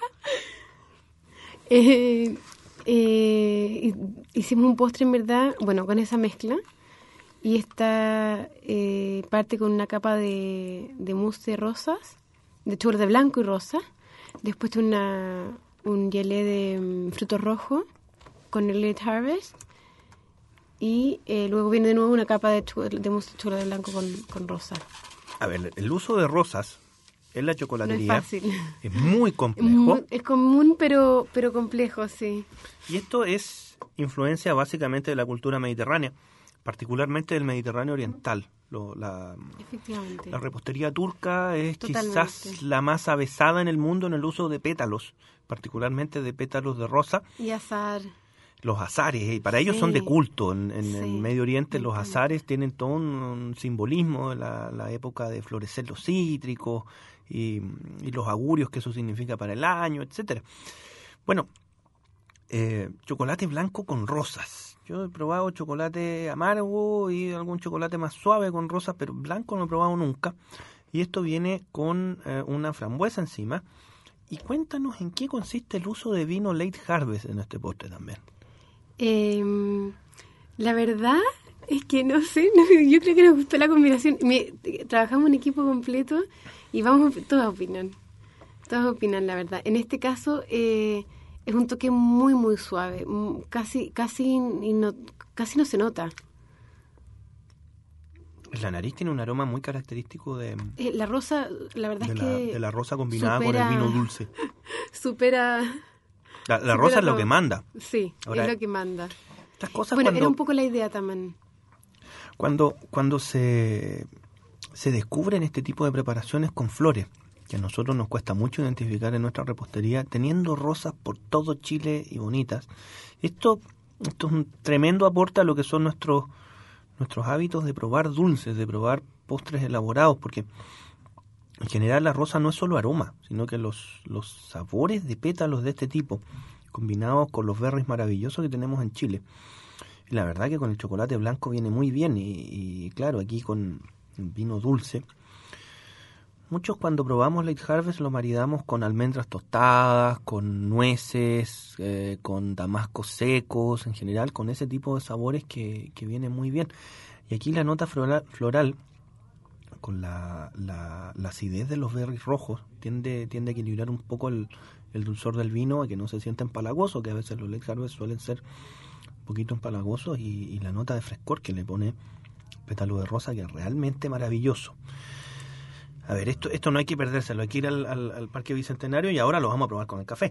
Speaker 3: eh, eh, hicimos un postre en verdad, bueno, con esa mezcla, y esta eh, parte con una capa de, de mousse de rosas, de chocolate blanco y rosa, después una, un gelé de um, frutos rojos con el Late Harvest, y eh, luego viene de nuevo una capa de, de mousse de chocolate blanco con, con rosa.
Speaker 2: A ver, el uso de rosas en la chocolatería
Speaker 3: no es, fácil.
Speaker 2: Es muy complejo.
Speaker 3: Muy, es común, pero, pero complejo, sí.
Speaker 2: Y esto es influencia básicamente de la cultura mediterránea, particularmente del Mediterráneo oriental. Lo, la,
Speaker 3: Efectivamente.
Speaker 2: La repostería turca es
Speaker 3: Totalmente.
Speaker 2: Quizás la más avesada en el mundo en el uso de pétalos, particularmente de pétalos de rosa.
Speaker 3: Y azahar.
Speaker 2: los azares, y para ellos
Speaker 3: Sí.
Speaker 2: son de culto. En, en
Speaker 3: Sí.
Speaker 2: el Medio Oriente
Speaker 3: Me
Speaker 2: los
Speaker 3: encanta.
Speaker 2: azares tienen todo un, un simbolismo, la, la época de florecer los cítricos y, y los augurios que eso significa para el año, etcétera. Bueno, eh, chocolate blanco con rosas. Yo he probado chocolate amargo y algún chocolate más suave con rosas, pero blanco no he probado nunca. Y esto viene con eh, una frambuesa encima. Y cuéntanos en qué consiste el uso de vino Late Harvest en este postre también.
Speaker 3: Eh, la verdad es que no sé, no, yo creo que nos gustó la combinación. Me- trabajamos en equipo completo y vamos, todos opinan, todos opinan la verdad. En este caso eh, es un toque muy muy suave, mm, casi casi y no, casi no se nota.
Speaker 2: La nariz tiene un aroma muy característico de,
Speaker 3: Eh, la rosa, la verdad
Speaker 2: de,
Speaker 3: es
Speaker 2: la,
Speaker 3: que
Speaker 2: de la rosa combinada
Speaker 3: supera-
Speaker 2: con el vino dulce.
Speaker 3: supera,
Speaker 2: La, la
Speaker 3: supera
Speaker 2: rosa es lo
Speaker 3: todo.
Speaker 2: que manda.
Speaker 3: Sí,
Speaker 2: Ahora,
Speaker 3: es lo que manda.
Speaker 2: Estas cosas
Speaker 3: Bueno,
Speaker 2: cuando,
Speaker 3: era un poco la idea también.
Speaker 2: cuando, cuando se, se descubren este tipo de preparaciones con flores, que a nosotros nos cuesta mucho identificar en nuestra repostería, teniendo rosas por todo Chile y bonitas, esto, esto es un tremendo aporte a lo que son nuestros, nuestros hábitos de probar dulces, de probar postres elaborados, porque en general la rosa no es solo aroma, sino que los, los sabores de pétalos de este tipo, combinados con los berries maravillosos que tenemos en Chile. Y la verdad que con el chocolate blanco viene muy bien y, y claro, aquí con el vino dulce. Muchos cuando probamos Late Harvest lo maridamos con almendras tostadas, con nueces, eh, con damascos secos, en general con ese tipo de sabores que, que viene muy bien. Y aquí la nota floral, floral con la, la, la acidez de los berries rojos, tiende, tiende a equilibrar un poco el, el dulzor del vino, a que no se sienta empalagoso, que a veces los Late Harvest suelen ser un poquito empalagosos, y, y la nota de frescor que le pone pétalo de rosa, que es realmente maravilloso. A ver, esto, esto no hay que perdérselo, hay que ir al, al, al Parque Bicentenario y ahora lo vamos a probar con el café.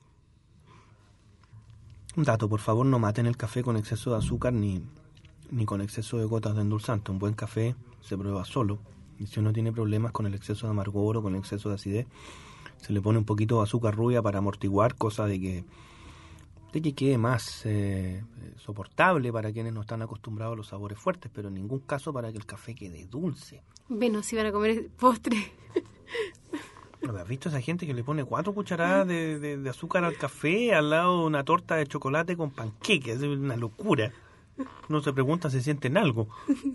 Speaker 2: Un dato, por favor, no maten el café con exceso de azúcar ni, ni con exceso de gotas de endulzante. Un buen café se prueba solo, y si uno tiene problemas con el exceso de amargor o con el exceso de acidez, se le pone un poquito de azúcar rubia para amortiguar, cosa de que, de que quede más eh, soportable para quienes no están acostumbrados a los sabores fuertes, pero en ningún caso para que el café quede dulce.
Speaker 3: Bueno, si van a comer postre.
Speaker 2: ¿No has visto esa gente que le pone cuatro cucharadas de, de, de azúcar al café al lado de una torta de chocolate con panqueques? Es una locura. Uno se pregunta si sienten algo.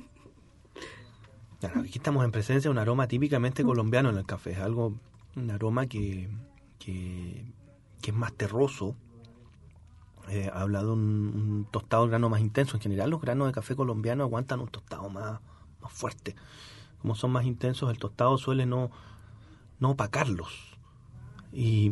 Speaker 2: Bueno, aquí estamos en presencia de un aroma típicamente colombiano en el café. Es algo, un aroma que, que, que es más terroso. Eh, habla de un, un tostado de grano más intenso. En general los granos de café colombiano aguantan un tostado más, más fuerte. Como son más intensos, el tostado suele no, no opacarlos. Y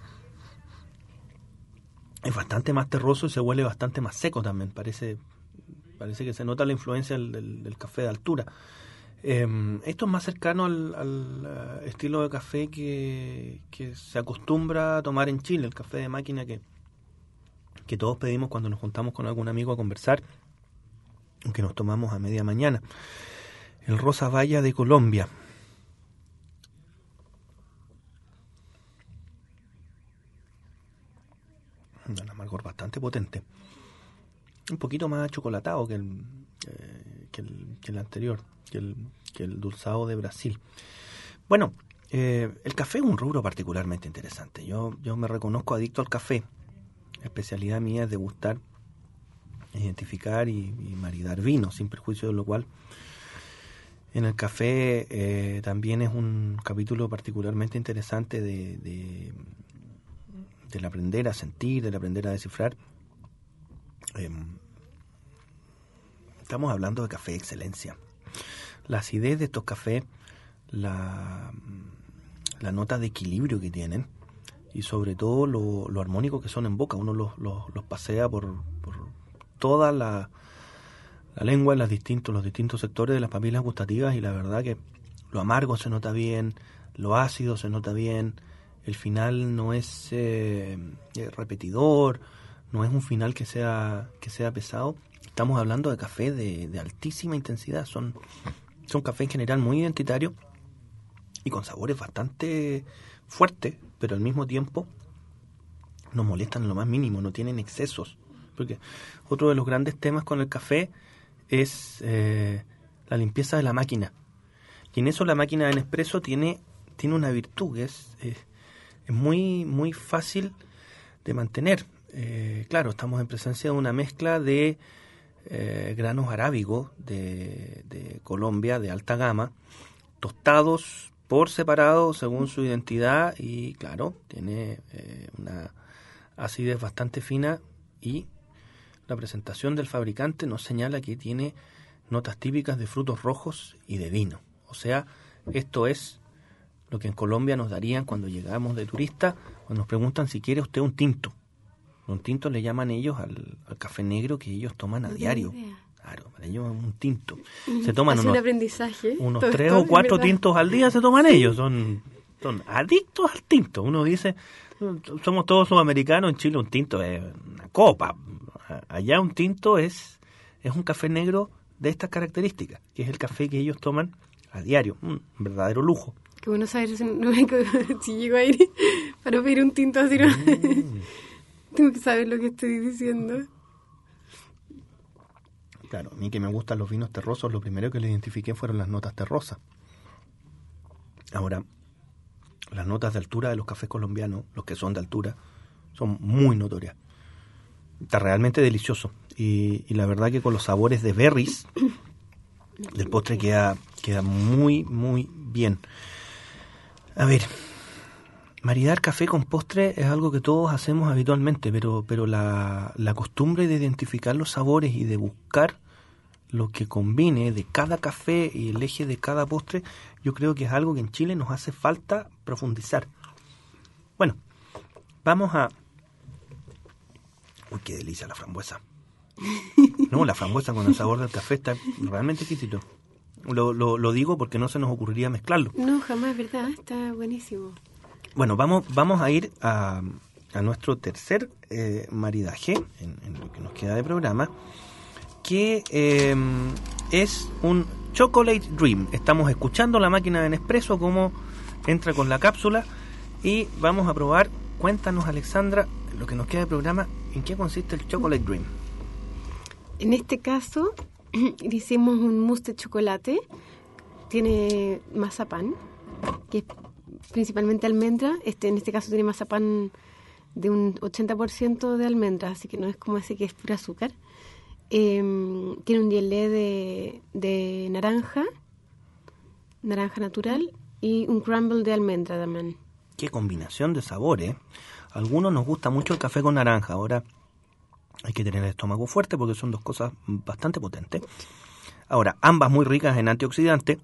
Speaker 2: es bastante más terroso y se huele bastante más seco también. Parece, parece que se nota la influencia del, del, del café de altura. Eh, esto es más cercano al, al uh, estilo de café que, que se acostumbra a tomar en Chile, el café de máquina que, que todos pedimos cuando nos juntamos con algún amigo a conversar, que nos tomamos a media mañana. El Rosa Valla de Colombia. Un amargor bastante potente. Un poquito más chocolatado que el, eh, que el, que el anterior, que el, que el dulzado de Brasil. Bueno, eh, el café es un rubro particularmente interesante. Yo, yo me reconozco adicto al café. La especialidad mía es degustar, identificar y, y maridar vino, sin perjuicio de lo cual en el café eh, también es un capítulo particularmente interesante de, de, del aprender a sentir, del aprender a descifrar. Eh, estamos hablando de café de excelencia. La acidez de estos cafés, la, la nota de equilibrio que tienen y sobre todo lo, lo armónico que son en boca. Uno los, los, los pasea por, por toda la... la lengua en los distintos, los distintos sectores de las papilas gustativas, y la verdad que lo amargo se nota bien, lo ácido se nota bien, el final no es eh, repetidor, no es un final que sea que sea pesado. Estamos hablando de café de, de altísima intensidad, son, son cafés en general muy identitarios y con sabores bastante fuertes, pero al mismo tiempo no molestan en lo más mínimo, no tienen excesos Porque otro de los grandes temas con el café es eh, la limpieza de la máquina. Y en eso la máquina de Nespresso tiene, tiene una virtud, que es, es, es muy, muy fácil de mantener. Eh, claro, estamos en presencia de una mezcla de eh, granos arábigos de, de Colombia, de alta gama, tostados por separado según su identidad y claro, tiene eh, una acidez bastante fina y la presentación del fabricante nos señala que tiene notas típicas de frutos rojos y de vino. O sea, esto es lo que en Colombia nos darían cuando llegamos de turista, cuando nos preguntan si quiere usted un tinto. Un tinto le llaman ellos al, al café negro que ellos toman a diario. Claro, para ellos es un tinto. Se toman unos,
Speaker 3: un aprendizaje,
Speaker 2: unos tres o cuatro tintos al día, se toman ellos. Son, son adictos al tinto. Uno dice, somos todos sudamericanos, en Chile un tinto es una copa. Allá un tinto es, es un café negro de estas características, que es el café que ellos toman a diario. Un verdadero lujo.
Speaker 3: Qué bueno saber si, no, si llego a ir para pedir un tinto así. ¿No? Mm. Tengo que saber lo que estoy diciendo.
Speaker 2: Claro, a mí que me gustan los vinos terrosos, lo primero que le identifiqué fueron las notas terrosas. Ahora, las notas de altura de los cafés colombianos, los que son de altura, son muy notorias. Está realmente delicioso. Y, y la verdad que con los sabores de berries del postre queda, queda muy, muy bien. A ver, maridar café con postre es algo que todos hacemos habitualmente, pero, pero la, la costumbre de identificar los sabores y de buscar lo que combine de cada café y el eje de cada postre, yo creo que es algo que en Chile nos hace falta profundizar. Bueno, vamos a... Uy, qué delicia la frambuesa. No, la frambuesa con el sabor del café está realmente exquisito. Lo, lo, lo digo porque no se nos ocurriría mezclarlo.
Speaker 3: No, jamás, ¿verdad? Está buenísimo.
Speaker 2: Bueno, vamos, vamos a ir a, a nuestro tercer eh, maridaje, en, en lo que nos queda de programa, que eh, es un Chocolate Dream. Estamos escuchando la máquina de Nespresso, cómo entra con la cápsula, y vamos a probar. Cuéntanos, Alexandra, lo que nos queda de programa, ¿en qué consiste el Chocolate Dream?
Speaker 3: En este caso, hicimos un mousse de chocolate, tiene mazapán, que es principalmente almendra. Este, en este caso tiene mazapán de un ochenta por ciento de almendra, así que no es como ese que es pura azúcar. Eh, tiene un gelé de, de naranja, naranja natural, y un crumble de almendra también.
Speaker 2: Qué combinación de sabores. A algunos nos gusta mucho el café con naranja. Ahora hay que tener el estómago fuerte porque son dos cosas bastante potentes. Ahora, ambas muy ricas en antioxidantes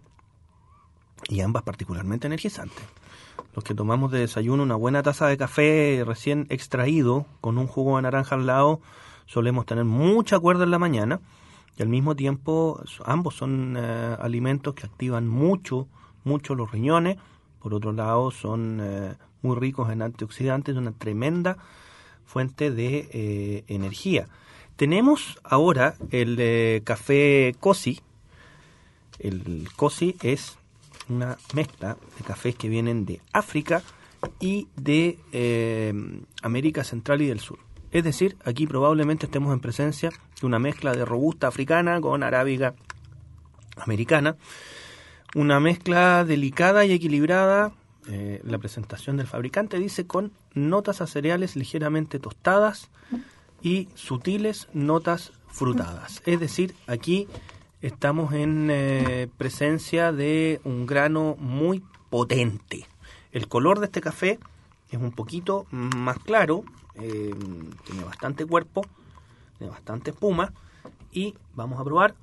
Speaker 2: y ambas particularmente energizantes. Los que tomamos de desayuno una buena taza de café recién extraído con un jugo de naranja al lado, solemos tener mucha cuerda en la mañana, y al mismo tiempo ambos son eh, alimentos que activan mucho, mucho los riñones. Por otro lado, son eh, muy ricos en antioxidantes, una tremenda fuente de eh, energía. Tenemos ahora el eh, café Cosi. El Cosi es una mezcla de cafés que vienen de África y de eh, América Central y del Sur. Es decir, aquí probablemente estemos en presencia de una mezcla de robusta africana con arábiga americana. Una mezcla delicada y equilibrada. Eh, la presentación del fabricante dice con notas a cereales ligeramente tostadas y sutiles notas frutadas. Es decir, aquí estamos en eh, presencia de un grano muy potente. El color de este café es un poquito más claro, eh, tiene bastante cuerpo, tiene bastante espuma, y vamos a probar.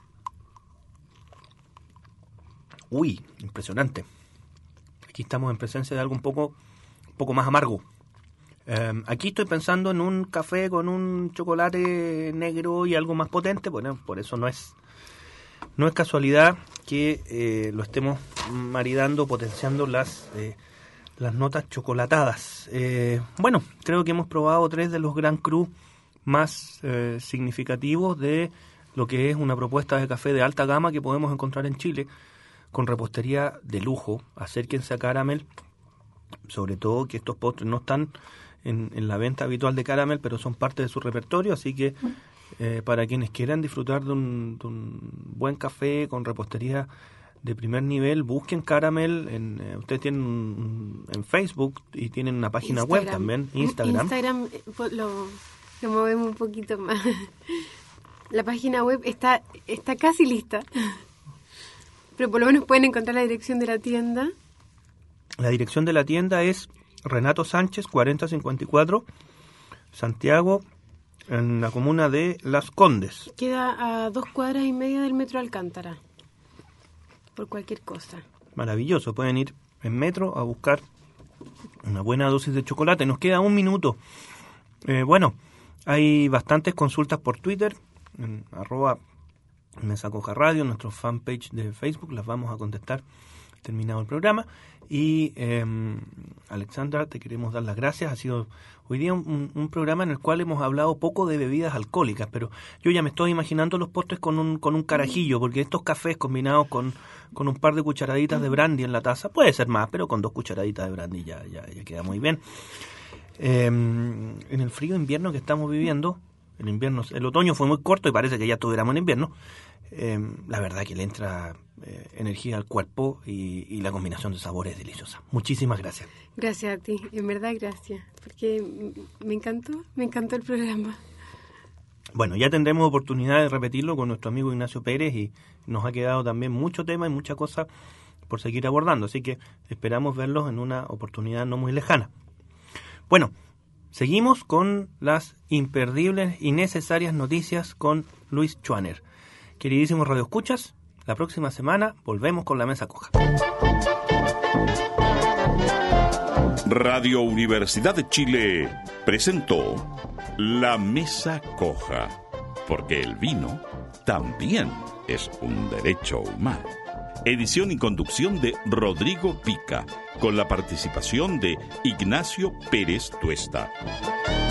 Speaker 2: Uy, impresionante. Aquí estamos en presencia de algo un poco, un poco más amargo. Eh, aquí estoy pensando en un café con un chocolate negro y algo más potente. Bueno, por eso no es, no es casualidad que eh, lo estemos maridando, potenciando las, eh, las notas chocolatadas. Eh, bueno, creo que hemos probado tres de los Grand Cru más eh, significativos de lo que es una propuesta de café de alta gama que podemos encontrar en Chile, con repostería de lujo. Acérquense a Caramel, sobre todo que estos postres no están en, en la venta habitual de Caramel, pero son parte de su repertorio, así que eh, para quienes quieran disfrutar de un, de un buen café con repostería de primer nivel, busquen Caramel. En, eh, ustedes tienen un, en Facebook y tienen una página
Speaker 3: Instagram.
Speaker 2: web también, Instagram.
Speaker 3: Instagram lo, lo movemos un poquito más. La página web está, está casi lista, pero por lo menos pueden encontrar la dirección de la tienda.
Speaker 2: La dirección de la tienda es Renato Sánchez, cuarenta cincuenta y cuatro, Santiago, en la comuna de Las Condes.
Speaker 3: Queda a dos cuadras y media del metro Alcántara, por cualquier cosa.
Speaker 2: Maravilloso, pueden ir en metro a buscar una buena dosis de chocolate. Nos queda un minuto. Eh, bueno, hay bastantes consultas por Twitter, en arroba Mesa Coja Radio, en nuestro fanpage de Facebook, las vamos a contestar terminado el programa. Y eh, Alexandra, te queremos dar las gracias. Ha sido hoy día un, un programa en el cual hemos hablado poco de bebidas alcohólicas, pero yo ya me estoy imaginando los postres con un con un carajillo, porque estos cafés combinados con, con un par de cucharaditas de brandy en la taza, puede ser más, pero con dos cucharaditas de brandy ya, ya, ya queda muy bien. Eh, en el frío invierno que estamos viviendo, el invierno, el otoño fue muy corto y parece que ya estuviéramos en invierno. Eh, la verdad que le entra eh, energía al cuerpo y, y la combinación de sabores es deliciosa. Muchísimas gracias.
Speaker 3: Gracias a ti, en verdad gracias, porque me encantó, me encantó el programa.
Speaker 2: Bueno, ya tendremos oportunidad de repetirlo con nuestro amigo Ignacio Pérez y nos ha quedado también mucho tema y mucha cosa por seguir abordando, así que esperamos verlos en una oportunidad no muy lejana. Bueno, seguimos con las imperdibles y necesarias noticias con Luis Schwanner. Queridísimos radioescuchas, la próxima semana volvemos con la Mesa Coja.
Speaker 1: Radio Universidad de Chile presentó La Mesa Coja, porque el vino también es un derecho humano. Edición y conducción de Rodrigo Pica, con la participación de Ignacio Pérez Tuesta.